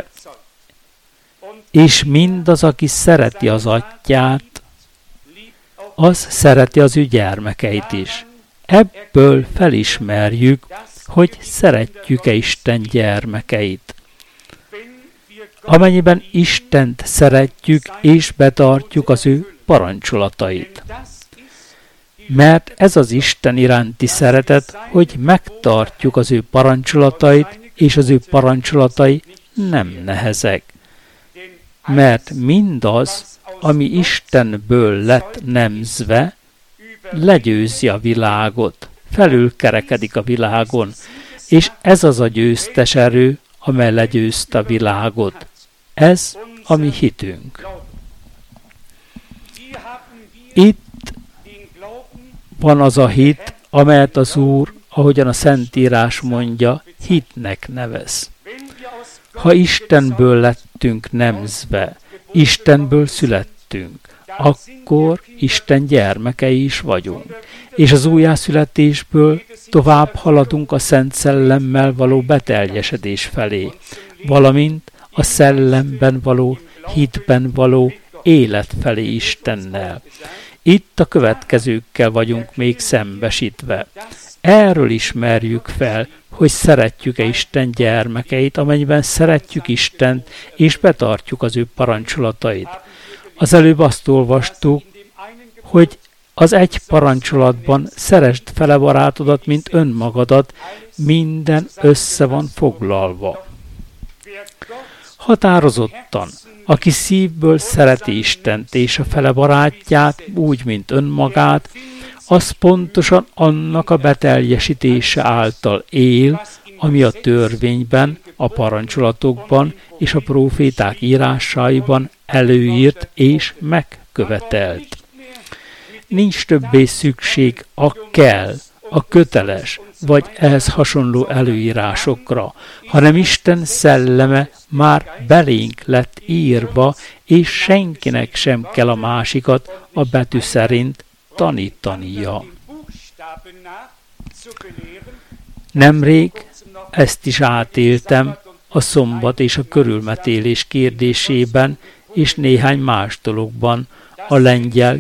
És mindaz, aki szereti az atyát, az szereti az ő gyermekeit is. Ebből felismerjük, hogy szeretjük-e Isten gyermekeit. Amennyiben Istent szeretjük és betartjuk az ő parancsolatait. Mert ez az Isten iránti szeretet, hogy megtartjuk az ő parancsolatait, és az ő parancsolatai nem nehezek. Mert mindaz, ami Istenből lett nemzve, legyőzi a világot, felülkerekedik a világon, és ez az a győztes erő, amely legyőzte a világot. Ez a mi hitünk. Itt van az a hit, amelyet az Úr, ahogyan a Szentírás mondja, hitnek nevez. Ha Istenből lettünk nemzve, Istenből születtünk, akkor Isten gyermekei is vagyunk. És az újjászületésből tovább haladunk a Szent Szellemmel való beteljesedés felé, valamint a szellemben való, hitben való élet felé Istennel. Itt a következőkkel vagyunk még szembesítve. Erről ismerjük fel, hogy szeretjük-e Isten gyermekeit, amennyiben szeretjük Istent, és betartjuk az ő parancsolatait. Az előbb azt olvastuk, hogy az egy parancsolatban szeresd fele barátodat, mint önmagadat, minden össze van foglalva. Határozottan, aki szívből szereti Istent és a fele barátját, úgy, mint önmagát, az pontosan annak a beteljesítése által él, ami a törvényben, a parancsolatokban és a próféták írásaiban előírt és megkövetelt. Nincs többé szükség a kell, a köteles vagy ehhez hasonló előírásokra, hanem Isten szelleme már belénk lett írva, és senkinek sem kell a másikat a betű szerint tanítania. Nemrég ezt is átéltem a szombat és a körülmetélés kérdésében, és néhány más dologban, a lengyel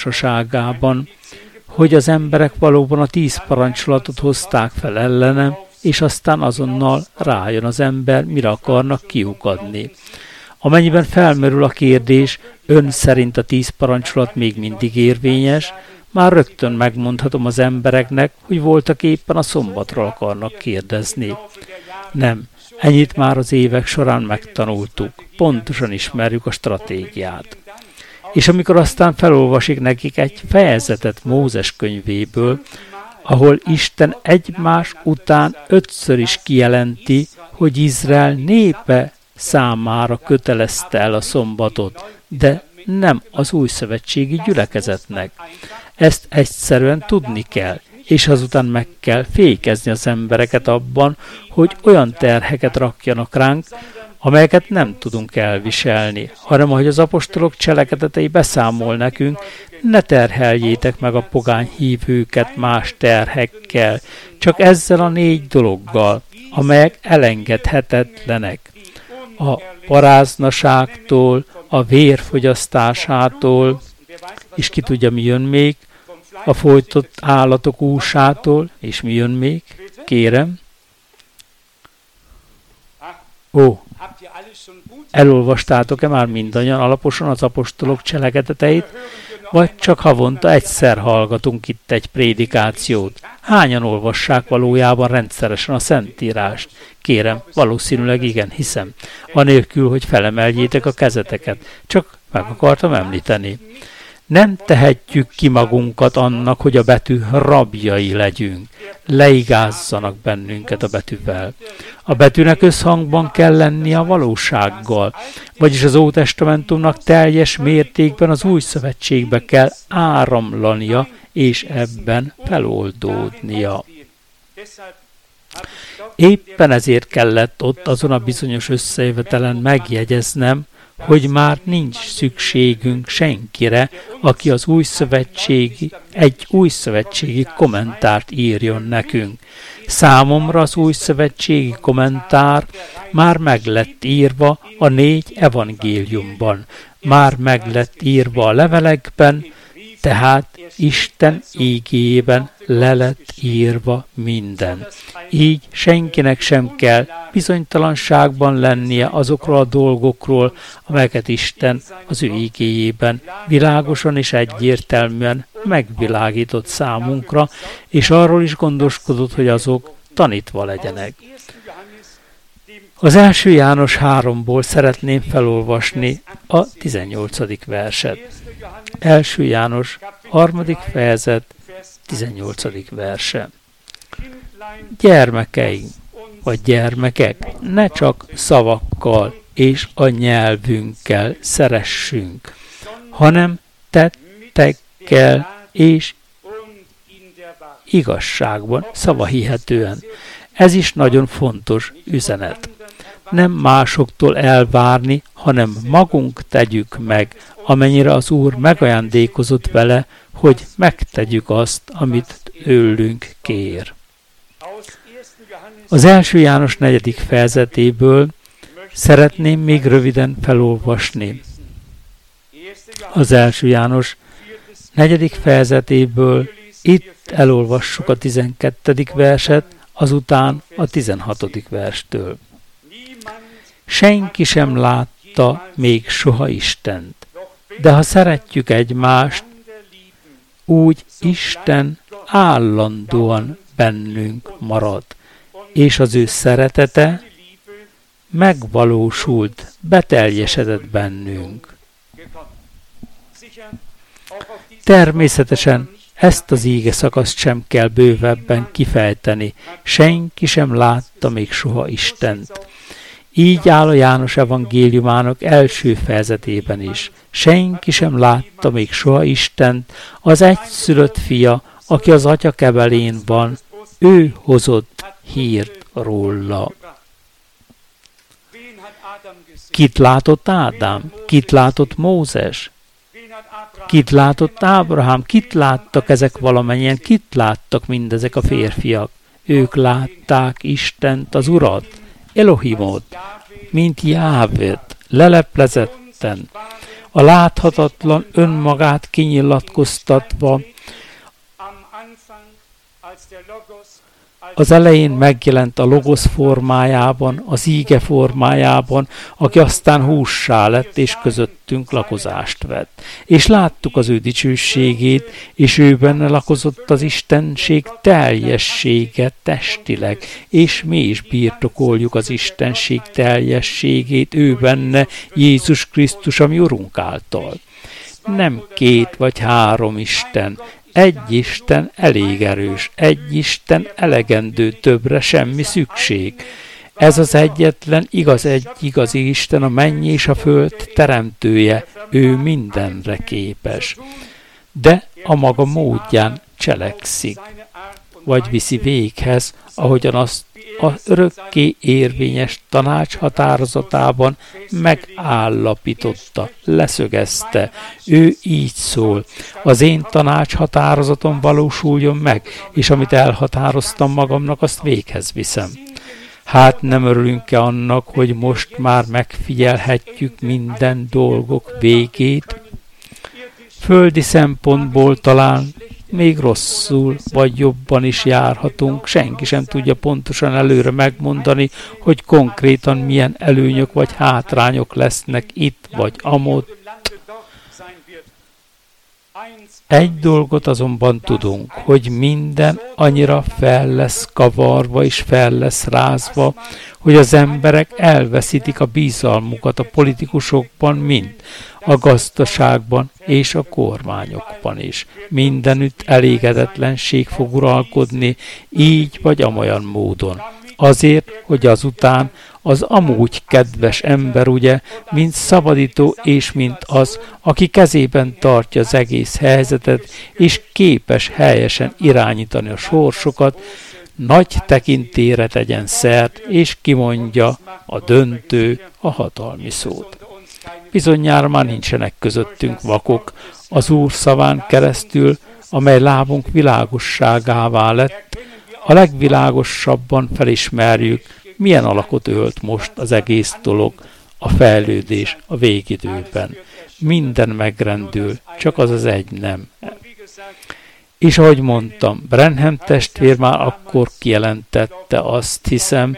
népköztársaságában, hogy az emberek valóban a tíz parancsolatot hozták fel ellenem, és aztán azonnal rájön az ember, mire akarnak kiukadni. Amennyiben felmerül a kérdés, ön szerint a tíz parancsolat még mindig érvényes, már rögtön megmondhatom az embereknek, hogy voltak éppen a szombatról akarnak kérdezni. Nem, ennyit már az évek során megtanultuk, pontosan ismerjük a stratégiát. És amikor aztán felolvasik nekik egy fejezetet Mózes könyvéből, ahol Isten egymás után ötször is kijelenti, hogy Izrael népe számára kötelezte el a szombatot, de nem az újszövetségi gyülekezetnek. Ezt egyszerűen tudni kell, és azután meg kell fékezni az embereket abban, hogy olyan terheket rakjanak ránk, amelyeket nem tudunk elviselni, hanem ahogy az apostolok cselekedetei beszámol nekünk, ne terheljétek meg a pogány hívőket más terhekkel, csak ezzel a négy dologgal, amelyek elengedhetetlenek. A paráznaságtól, a vérfogyasztásától, és ki tudja, mi jön még, a folytott állatok úsától, és mi jön még, kérem. Ó, elolvastátok-e már mindannyian alaposan az apostolok cselekedeteit, vagy csak havonta egyszer hallgatunk itt egy prédikációt? Hányan olvassák valójában rendszeresen a Szentírást? Kérem, valószínűleg igen, hiszem. Anélkül, hogy felemeljétek a kezeteket. Csak meg akartam említeni. Nem tehetjük ki magunkat annak, hogy a betű rabjai legyünk. Leigázzanak bennünket a betűvel. A betűnek összhangban kell lenni a valósággal, vagyis az Ótestamentumnak teljes mértékben az Új Szövetségbe kell áramlania, és ebben feloldódnia. Éppen ezért kellett ott azon a bizonyos összejövetelen megjegyeznem, hogy már nincs szükségünk senkire, aki az új szövetségi, egy új szövetségi kommentárt írjon nekünk. Számomra az új szövetségi kommentár már meg lett írva a négy evangéliumban, már meg lett írva a levelekben, tehát Isten ígéjében le lett írva minden. Így senkinek sem kell bizonytalanságban lennie azokról a dolgokról, amelyeket Isten az ő ígéjében világosan és egyértelműen megvilágított számunkra, és arról is gondoskodott, hogy azok tanítva legyenek. Az első János háromból szeretném felolvasni a tizennyolcadik verset. Első János harmadik fejezet, tizennyolcadik verse. Gyermekeink, vagy gyermekek, ne csak szavakkal és a nyelvünkkel szeressünk, hanem tettekkel és igazságban, szavahihetően. Ez is nagyon fontos üzenet. Nem másoktól elvárni, hanem magunk tegyük meg, amennyire az Úr megajándékozott vele, hogy megtegyük azt, amit tőlünk kér. Az első János negyedik fejezetéből szeretném még röviden felolvasni. Az első János negyedik fejezetéből itt elolvassuk a tizenkettedik verset, azután a tizenhatodik verstől. Senki sem látta még soha Istent, de ha szeretjük egymást, úgy Isten állandóan bennünk marad, és az ő szeretete megvalósult, beteljesedett bennünk. Természetesen ezt az íge szakaszt sem kell bővebben kifejteni, senki sem látta még soha Istent. Így áll a János evangéliumának első fejezetében is. Senki sem látta még soha Istent, az egyszülött fia, aki az atya kebelén van, ő hozott hírt róla. Kit látott Ádám? Kit látott Mózes? Kit látott Ábrahám? Kit láttak ezek valamennyien? Kit láttak mindezek a férfiak? Ők látták Istent, az Urat, Elohimot, mint Jávet, leleplezetten, a láthatatlan önmagát kinyilatkoztatva, Az elején megjelent a logosz formájában, az íge formájában, aki aztán hússá lett, és közöttünk lakozást vett. És láttuk az ő dicsőségét, és ő benne lakozott az Istenség teljessége testileg, és mi is birtokoljuk az Istenség teljességét, ő benne, Jézus Krisztus, ami Urunk által. Nem két vagy három Isten, egy Isten elég erős, egy Isten elegendő, többre semmi szükség. Ez az egyetlen igaz egy igazi Isten, a menny és a föld teremtője, ő mindenre képes. De a maga módján cselekszik, vagy viszi véghez, ahogyan azt az örökké érvényes tanács határozatában megállapította, leszögezte. Ő így szól: az én tanács határozatom valósuljon meg, és amit elhatároztam magamnak, azt véghez viszem. Hát nem örülünk-e annak, hogy most már megfigyelhetjük minden dolgok végét? Földi szempontból talán még rosszul vagy jobban is járhatunk, senki sem tudja pontosan előre megmondani, hogy konkrétan milyen előnyök vagy hátrányok lesznek itt vagy amott. Egy dolgot azonban tudunk, hogy minden annyira fel lesz kavarva és fel lesz rázva, hogy az emberek elveszítik a bizalmukat a politikusokban mind, a gazdaságban és a kormányokban is. Mindenütt elégedetlenség fog uralkodni, így vagy amolyan módon. Azért, hogy azután az amúgy kedves ember, ugye, mint szabadító és mint az, aki kezében tartja az egész helyzetet, és képes helyesen irányítani a sorsokat, nagy tekintélyre tegyen szert, és kimondja a döntő, a hatalmi szót. Bizonyára már nincsenek közöttünk vakok, az Úr szaván keresztül, amely lábunk világosságává lett, a legvilágosabban felismerjük, milyen alakot ölt most az egész dolog, a fejlődés a végidőben. Minden megrendül, csak az az egy nem. És ahogy mondtam, Branham testvér már akkor kijelentette, azt hiszem,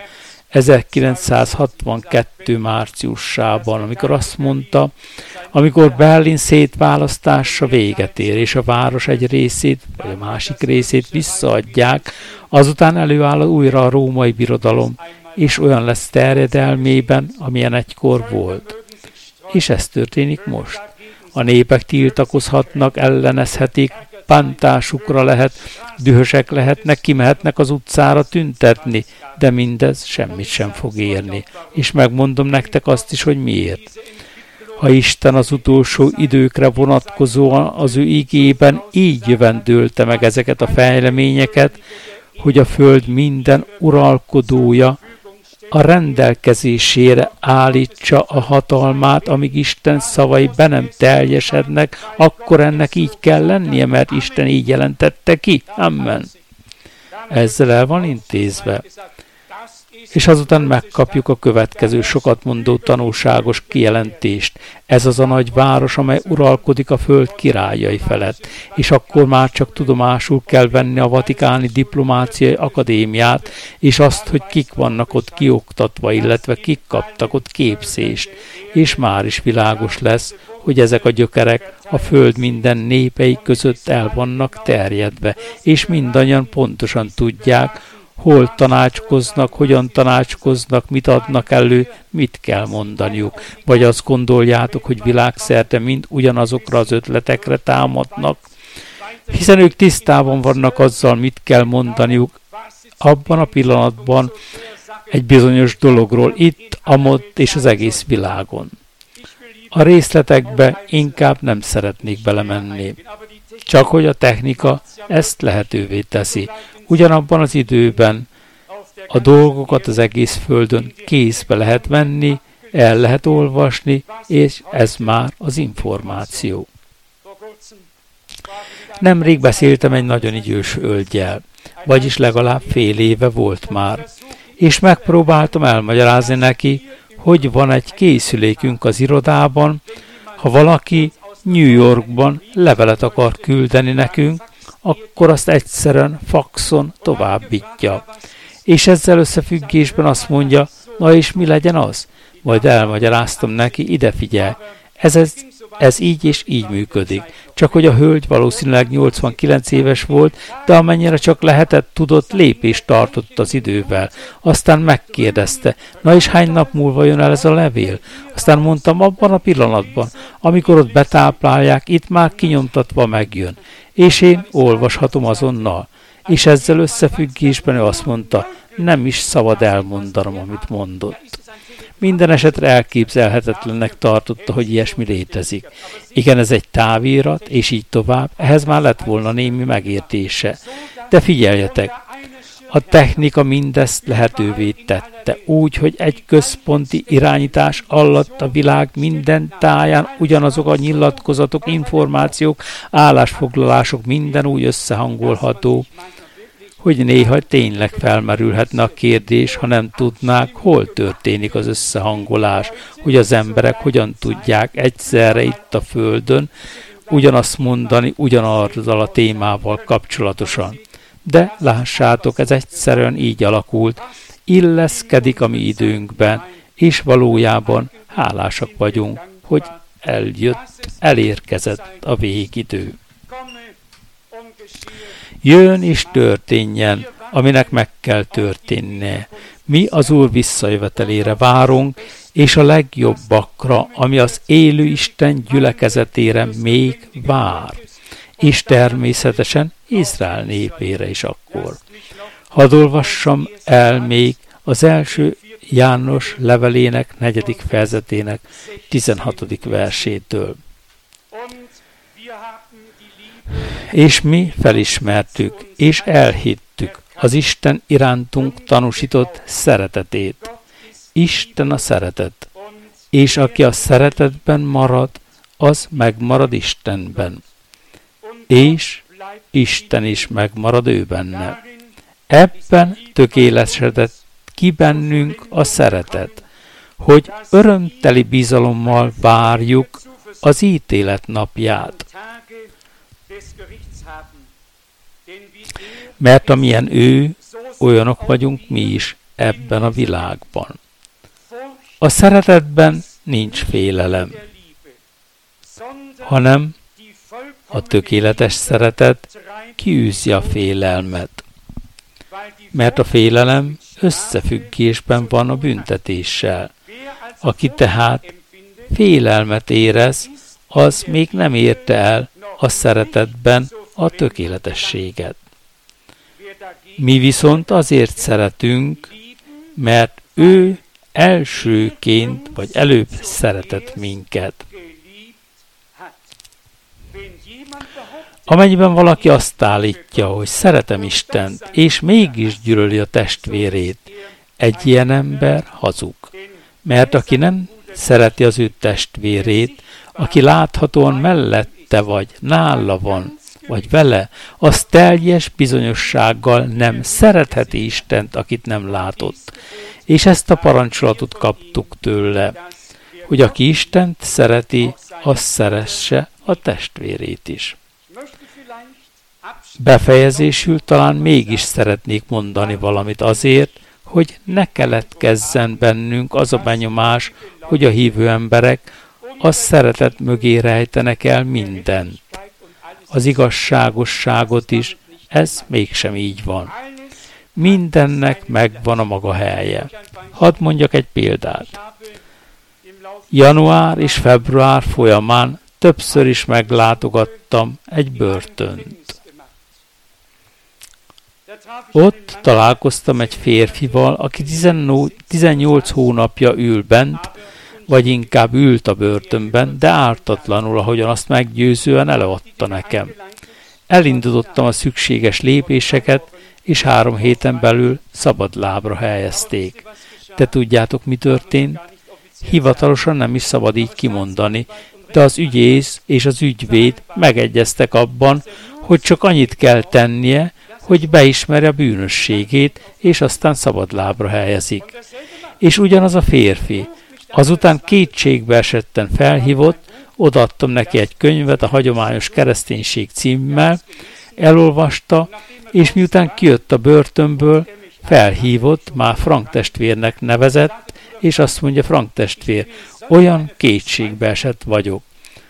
ezerkilencszázhatvankettő márciusában, amikor azt mondta, amikor Berlin szétválasztása véget ér, és a város egy részét, vagy a másik részét visszaadják, azután előáll újra a római birodalom, és olyan lesz terjedelmében, amilyen egykor volt. És ez történik most. A népek tiltakozhatnak, ellenezhetik, bántásukra lehet, dühösek lehetnek, kimehetnek az utcára tüntetni, de mindez semmit sem fog érni. És megmondom nektek azt is, hogy miért. Ha Isten az utolsó időkre vonatkozóan az ő igében így jövendőlte meg ezeket a fejleményeket, hogy a föld minden uralkodója a rendelkezésére állítsa a hatalmát, amíg Isten szavai be nem teljesednek, akkor ennek így kell lennie, mert Isten így jelentette ki. Amen. Ezzel el van intézve. És azután megkapjuk a következő sokat mondó tanúságos kijelentést. Ez az a nagy város, amely uralkodik a föld királyai felett, és akkor már csak tudomásul kell venni a Vatikáni Diplomáciai Akadémiát, és azt, hogy kik vannak ott kioktatva, illetve kik kaptak ott képzést. És már is világos lesz, hogy ezek a gyökerek a föld minden népei között el vannak terjedve, és mindannyian pontosan tudják, hol tanácskoznak, hogyan tanácskoznak, mit adnak elő, mit kell mondaniuk. Vagy azt gondoljátok, hogy világszerte mind ugyanazokra az ötletekre támadnak, hiszen ők tisztában vannak azzal, mit kell mondaniuk abban a pillanatban egy bizonyos dologról, itt, amott és az egész világon. A részletekbe inkább nem szeretnék belemenni, csak hogy a technika ezt lehetővé teszi. Ugyanabban az időben a dolgokat az egész földön kézbe lehet venni, el lehet olvasni, és ez már az információ. Nemrég beszéltem egy nagyon idős hölggyel, vagyis legalább fél éve volt már, és megpróbáltam elmagyarázni neki, hogy van egy készülékünk az irodában, ha valaki New Yorkban levelet akar küldeni nekünk, akkor azt egyszerűen faxon továbbítja. És ezzel összefüggésben azt mondja, na és mi legyen az? Majd elmagyaráztam neki, ide figyelj, ez, ez, ez így és így működik. Csak hogy a hölgy valószínűleg nyolcvankilenc éves volt, de amennyire csak lehetett, tudott, lépést tartott az idővel. Aztán megkérdezte, na és hány nap múlva jön el ez a levél? Aztán mondtam, abban a pillanatban, amikor ott betáplálják, itt már kinyomtatva megjön. És én olvashatom azonnal. És ezzel összefüggésben ő azt mondta, nem is szabad elmondanom, amit mondott. Minden esetre elképzelhetetlennek tartotta, hogy ilyesmi létezik. Igen, ez egy távirat, és így tovább, ehhez már lett volna némi megértése. De figyeljetek, a technika mindezt lehetővé tette, úgy, hogy egy központi irányítás alatt a világ minden táján ugyanazok a nyilatkozatok, információk, állásfoglalások minden úgy összehangolható, hogy néha tényleg felmerülhetne a kérdés, ha nem tudnák, hol történik az összehangolás, hogy az emberek hogyan tudják egyszerre itt a Földön ugyanazt mondani ugyanazzal a témával kapcsolatosan. De lássátok, ez egyszerűen így alakult, illeszkedik a mi időnkben, és valójában hálásak vagyunk, hogy eljött, elérkezett a végidő. Jön és történjen, aminek meg kell történnie. Mi az Úr visszajövetelére várunk, és a legjobbakra, ami az élő Isten gyülekezetére még vár. És természetesen Izrael népére is akkor. Hadd olvassam el még az első János levelének negyedik fejezetének tizenhatodik versétől. És mi felismertük, és elhittük az Isten irántunk tanúsított szeretetét. Isten a szeretet, és aki a szeretetben marad, az megmarad Istenben, és Isten is megmarad ő benne. Ebben tökélesedett ki bennünk a szeretet, hogy örömteli bizalommal várjuk az ítélet napját. Mert amilyen ő, olyanok vagyunk mi is ebben a világban. A szeretetben nincs félelem, hanem a tökéletes szeretet kiűzi a félelmet. Mert a félelem összefüggésben van a büntetéssel. Aki tehát félelmet érez, az még nem érte el a szeretetben a tökéletességet. Mi viszont azért szeretünk, mert ő elsőként vagy előbb szeretett minket. Amennyiben valaki azt állítja, hogy szeretem Istent, és mégis gyűlöli a testvérét, egy ilyen ember hazug. Mert aki nem szereti az ő testvérét, aki láthatóan mellette vagy, nála van, vagy vele, az teljes bizonyossággal nem szeretheti Istent, akit nem látott. És ezt a parancsolatot kaptuk tőle, hogy aki Istent szereti, az szeresse a testvérét is. Befejezésül talán mégis szeretnék mondani valamit azért, hogy ne keletkezzen bennünk az a benyomás, hogy a hívő emberek a szeretet mögé rejtenek el mindent. Az igazságosságot is, ez mégsem így van. Mindennek megvan a maga helye. Hadd mondjak egy példát. Január és február folyamán többször is meglátogattam egy börtönt. Ott találkoztam egy férfival, aki tizennyolc hónapja ül bent, vagy inkább ült a börtönben, de ártatlanul, ahogyan azt meggyőzően előadta nekem. Elindítottam a szükséges lépéseket, és három héten belül szabad lábra helyezték. De tudjátok, mi történt? Hivatalosan nem is szabad így kimondani, de az ügyész és az ügyvéd megegyeztek abban, hogy csak annyit kell tennie, hogy beismerje a bűnösségét, és aztán szabad lábra helyezik. És ugyanaz a férfi, azután kétségbe esetten felhívott, odaadtam neki egy könyvet a hagyományos kereszténység címmel, elolvasta, és miután kijött a börtönből, felhívott, már Frank testvérnek nevezett, és azt mondja, Frank testvér, olyan kétségbe esett vagyok.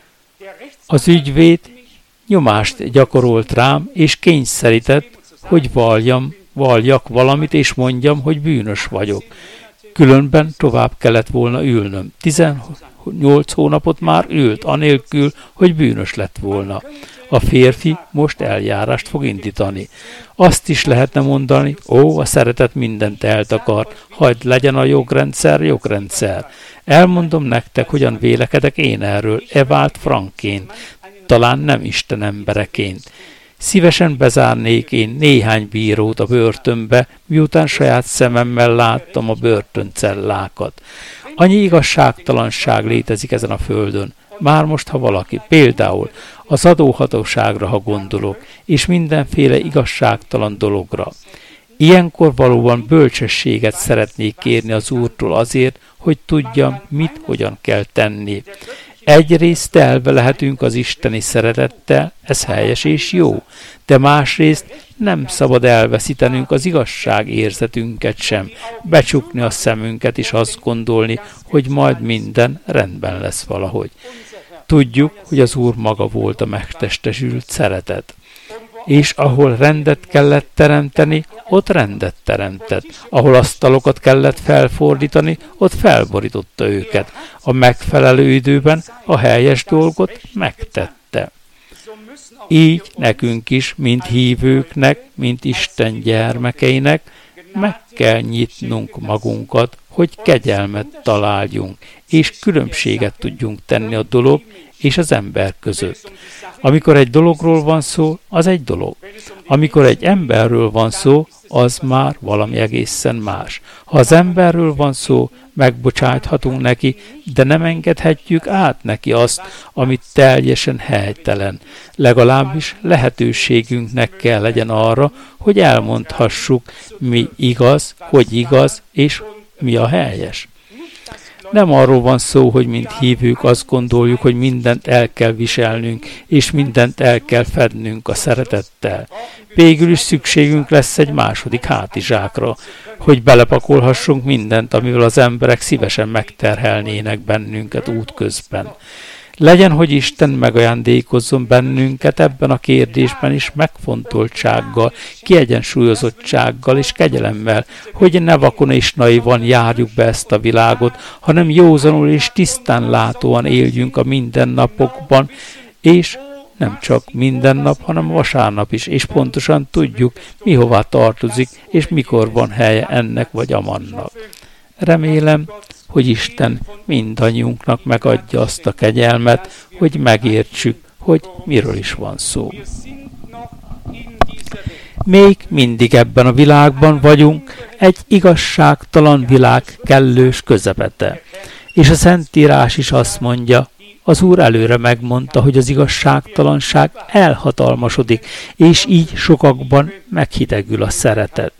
Az ügyvéd nyomást gyakorolt rám, és kényszerített, hogy valljam, valljak valamit, és mondjam, hogy bűnös vagyok. Különben tovább kellett volna ülnöm. tizennyolc hónapot már ült, anélkül, hogy bűnös lett volna. A férfi most eljárást fog indítani. Azt is lehetne mondani, ó, a szeretet mindent eltakar, hagyd legyen a jogrendszer, jogrendszer. Elmondom nektek, hogyan vélekedek én erről, evált Frankként, talán nem Isten embereként. Szívesen bezárnék én néhány bírót a börtönbe, miután saját szememmel láttam a börtöncellákat. Annyi igazságtalanság létezik ezen a földön. Már most, ha valaki, például az adóhatóságra, ha gondolok, és mindenféle igazságtalan dologra. Ilyenkor valóban bölcsességet szeretnék kérni az Úrtól azért, hogy tudjam, mit, hogyan kell tenni. Egyrészt telve lehetünk az isteni szeretettel, ez helyes és jó, de másrészt nem szabad elveszítenünk az igazság érzetünket sem, becsukni a szemünket és azt gondolni, hogy majd minden rendben lesz valahogy. Tudjuk, hogy az Úr maga volt a megtestesült szeretet. És ahol rendet kellett teremteni, ott rendet teremtett. Ahol asztalokat kellett felfordítani, ott felborította őket. A megfelelő időben a helyes dolgot megtette. Így nekünk is, mint hívőknek, mint Isten gyermekeinek, meg kell nyitnunk magunkat, hogy kegyelmet találjunk, és különbséget tudjunk tenni a dolog és az ember között. Amikor egy dologról van szó, az egy dolog. Amikor egy emberről van szó, az már valami egészen más. Ha az emberről van szó, megbocsáthatunk neki, de nem engedhetjük át neki azt, amit teljesen helytelen. Legalábbis lehetőségünknek kell legyen arra, hogy elmondhassuk, mi igaz, hogy igaz, és mi a helyes. Nem arról van szó, hogy mint hívők azt gondoljuk, hogy mindent el kell viselnünk, és mindent el kell fednünk a szeretettel. Végül is szükségünk lesz egy második hátizsákra, hogy belepakolhassunk mindent, amivel az emberek szívesen megterhelnének bennünket útközben. Legyen, hogy Isten megajándékozzon bennünket ebben a kérdésben is megfontoltsággal, kiegyensúlyozottsággal és kegyelemmel, hogy ne vakon és naivan járjuk be ezt a világot, hanem józanul és tisztán látóan éljünk a mindennapokban, és nem csak minden nap, hanem vasárnap is, és pontosan tudjuk, mi hová tartozik, és mikor van helye ennek vagy amannak. Remélem, hogy Isten mindannyiunknak megadja azt a kegyelmet, hogy megértsük, hogy miről is van szó. Még mindig ebben a világban vagyunk, egy igazságtalan világ kellős közepete. És a Szentírás is azt mondja, az Úr előre megmondta, hogy az igazságtalanság elhatalmasodik, és így sokakban meghidegül a szeretet.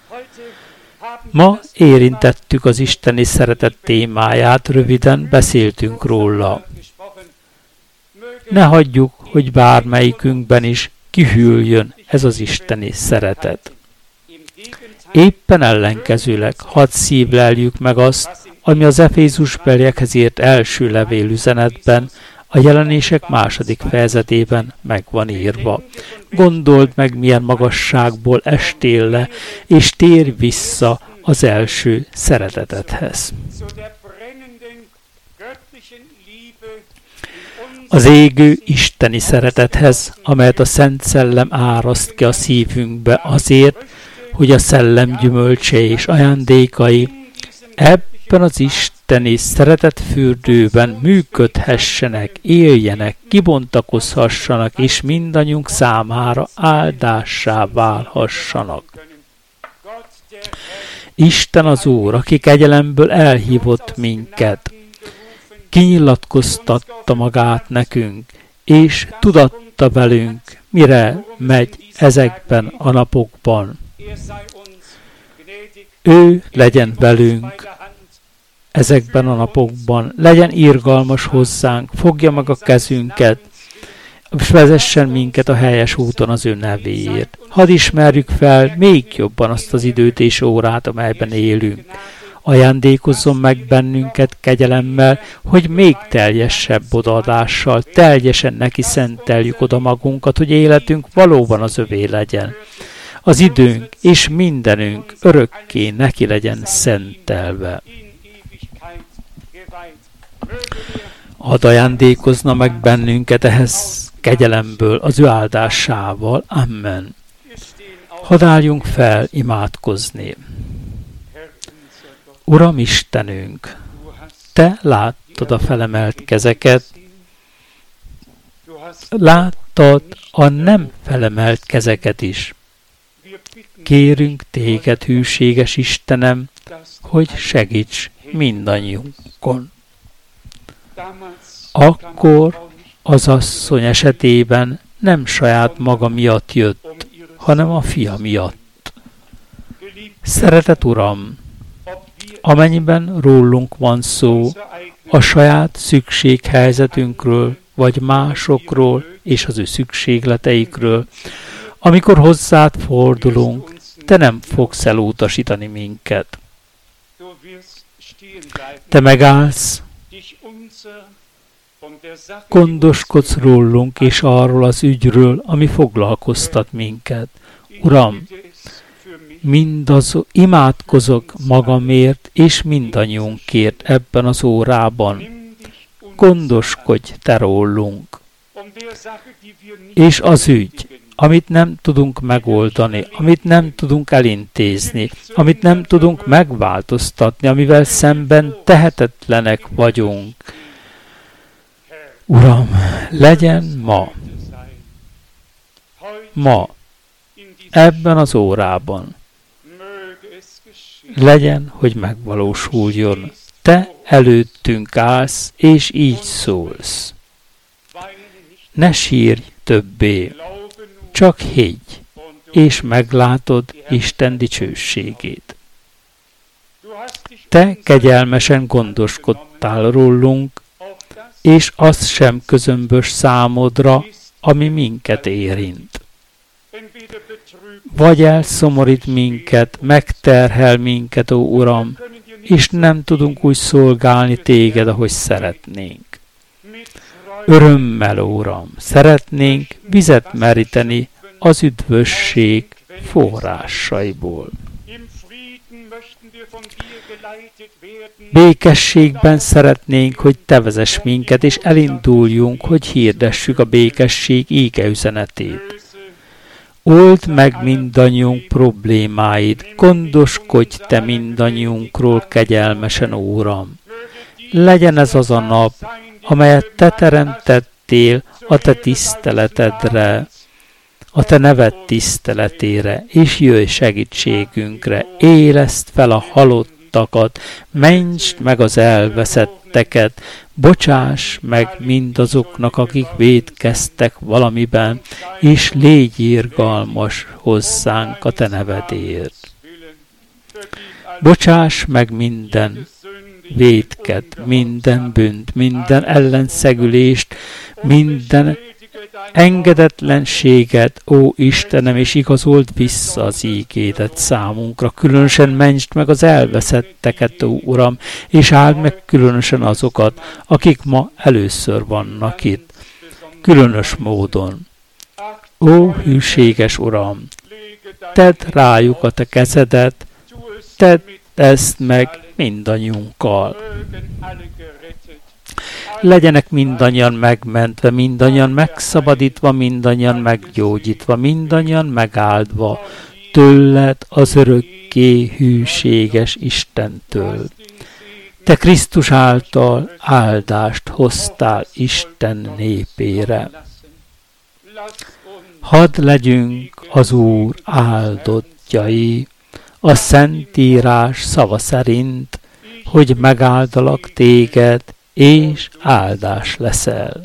Ma érintettük az isteni szeretet témáját, röviden beszéltünk róla. Ne hagyjuk, hogy bármelyikünkben is kihűljön ez az isteni szeretet. Éppen ellenkezőleg hadd szívleljük meg azt, ami az Efézusbeliekhez írt első levélüzenetben, a Jelenések második fejezetében meg van írva. Gondold meg, milyen magasságból estél le, és térj vissza az első szeretetedhez. Az égő isteni szeretethez, amelyet a Szent Szellem áraszt ki a szívünkbe azért, hogy a szellem gyümölcse és ajándékai ebben az isteni szeretetfürdőben működhessenek, éljenek, kibontakozhassanak, és mindannyiunk számára áldássá válhassanak. Isten az Úr, aki kegyelemből elhívott minket, kinyilatkoztatta magát nekünk, és tudatta velünk, mire megy ezekben a napokban. Ő legyen velünk ezekben a napokban, legyen irgalmas hozzánk, fogja meg a kezünket, és vezessen minket a helyes úton az ő nevéért. Hadd ismerjük fel még jobban azt az időt és órát, amelyben élünk. Ajándékozzon meg bennünket kegyelemmel, hogy még teljesebb odaadással, teljesen neki szenteljük oda magunkat, hogy életünk valóban az övé legyen. Az időnk és mindenünk örökké neki legyen szentelve. Hadd ajándékozna meg bennünket ehhez kegyelemből, az ő áldásával. Amen. Hadd álljunk fel imádkozni. Uram Istenünk, Te láttad a felemelt kezeket, láttad a nem felemelt kezeket is. Kérünk Téged, hűséges Istenem, hogy segíts mindannyiunkon. Akkor az asszony esetében nem saját maga miatt jött, hanem a fia miatt. Szeretett Uram, amennyiben rólunk van szó, a saját szükséghelyzetünkről, vagy másokról és az ő szükségleteikről, amikor hozzád fordulunk, Te nem fogsz elutasítani minket. Te megállsz, gondoskodsz rólunk és arról az ügyről, ami foglalkoztat minket. Uram, mindaz, imádkozok magamért és mindannyiunkért ebben az órában. Gondoskodj Te rólunk. És az ügy, amit nem tudunk megoldani, amit nem tudunk elintézni, amit nem tudunk megváltoztatni, amivel szemben tehetetlenek vagyunk. Uram, legyen ma, ma, ebben az órában, legyen, hogy megvalósuljon. Te előttünk állsz, és így szólsz. Ne sírj többé, csak higgy, és meglátod Isten dicsőségét. Te kegyelmesen gondoskodtál rólunk, és az sem közömbös számodra, ami minket érint. Vagy elszomorít minket, megterhel minket, ó Uram, és nem tudunk úgy szolgálni Téged, ahogy szeretnénk. Örömmel, ó Uram, szeretnénk vizet meríteni az üdvösség forrásaiból. Békességben szeretnénk, hogy Te vezess minket, és elinduljunk, hogy hirdessük a békesség ége üzenetét. Old meg mindannyiunk problémáit, gondoskodj Te mindannyiunkról kegyelmesen, ó Uram. Legyen ez az a nap, amelyet Te teremtettél a Te tiszteletedre, a Te neved tiszteletére, és jöjj segítségünkre, éleszd fel a halottakat, mentsd meg az elveszetteket, bocsáss meg mindazoknak, akik vétkeztek valamiben, és légy irgalmas hozzánk a Te nevedért. Bocsáss meg minden vétket, minden bűnt, minden ellenszegülést, minden engedetlenséget, ó Istenem, és igazold vissza az ígédet számunkra. Különösen mentsd meg az elveszetteket, ó Uram, és áld meg különösen azokat, akik ma először vannak itt. Különös módon. Ó hűséges Uram, tedd rájuk a Te kezedet, tedd ezt meg mindannyiunkkal. Legyenek mindannyian megmentve, mindannyian megszabadítva, mindannyian meggyógyítva, mindannyian megáldva tőled, az örökké hűséges Istentől. Te Krisztus által áldást hoztál Isten népére. Hadd legyünk az Úr áldottjai, a Szentírás szava szerint, hogy megáldalak téged, és áldás leszel.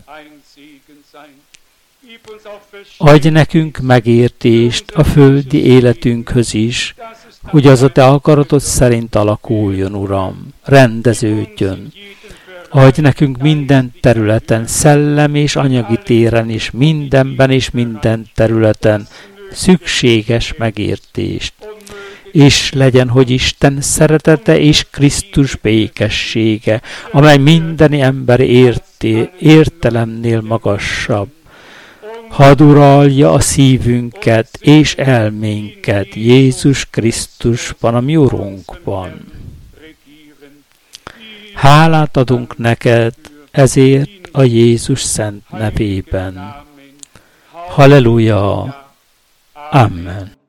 Adj nekünk megértést a földi életünkhöz is, hogy az a Te akaratod szerint alakuljon, Uram, rendeződjön. adj nekünk minden területen, szellem és anyagi téren is, mindenben és minden területen szükséges megértést. És legyen, hogy Isten szeretete és Krisztus békessége, amely minden ember érté, értelemnél magasabb, hadd uralja a szívünket és elménket Jézus Krisztusban, a mi Urunkban. Hálát adunk neked ezért a Jézus szent nevében. Halleluja! Amen.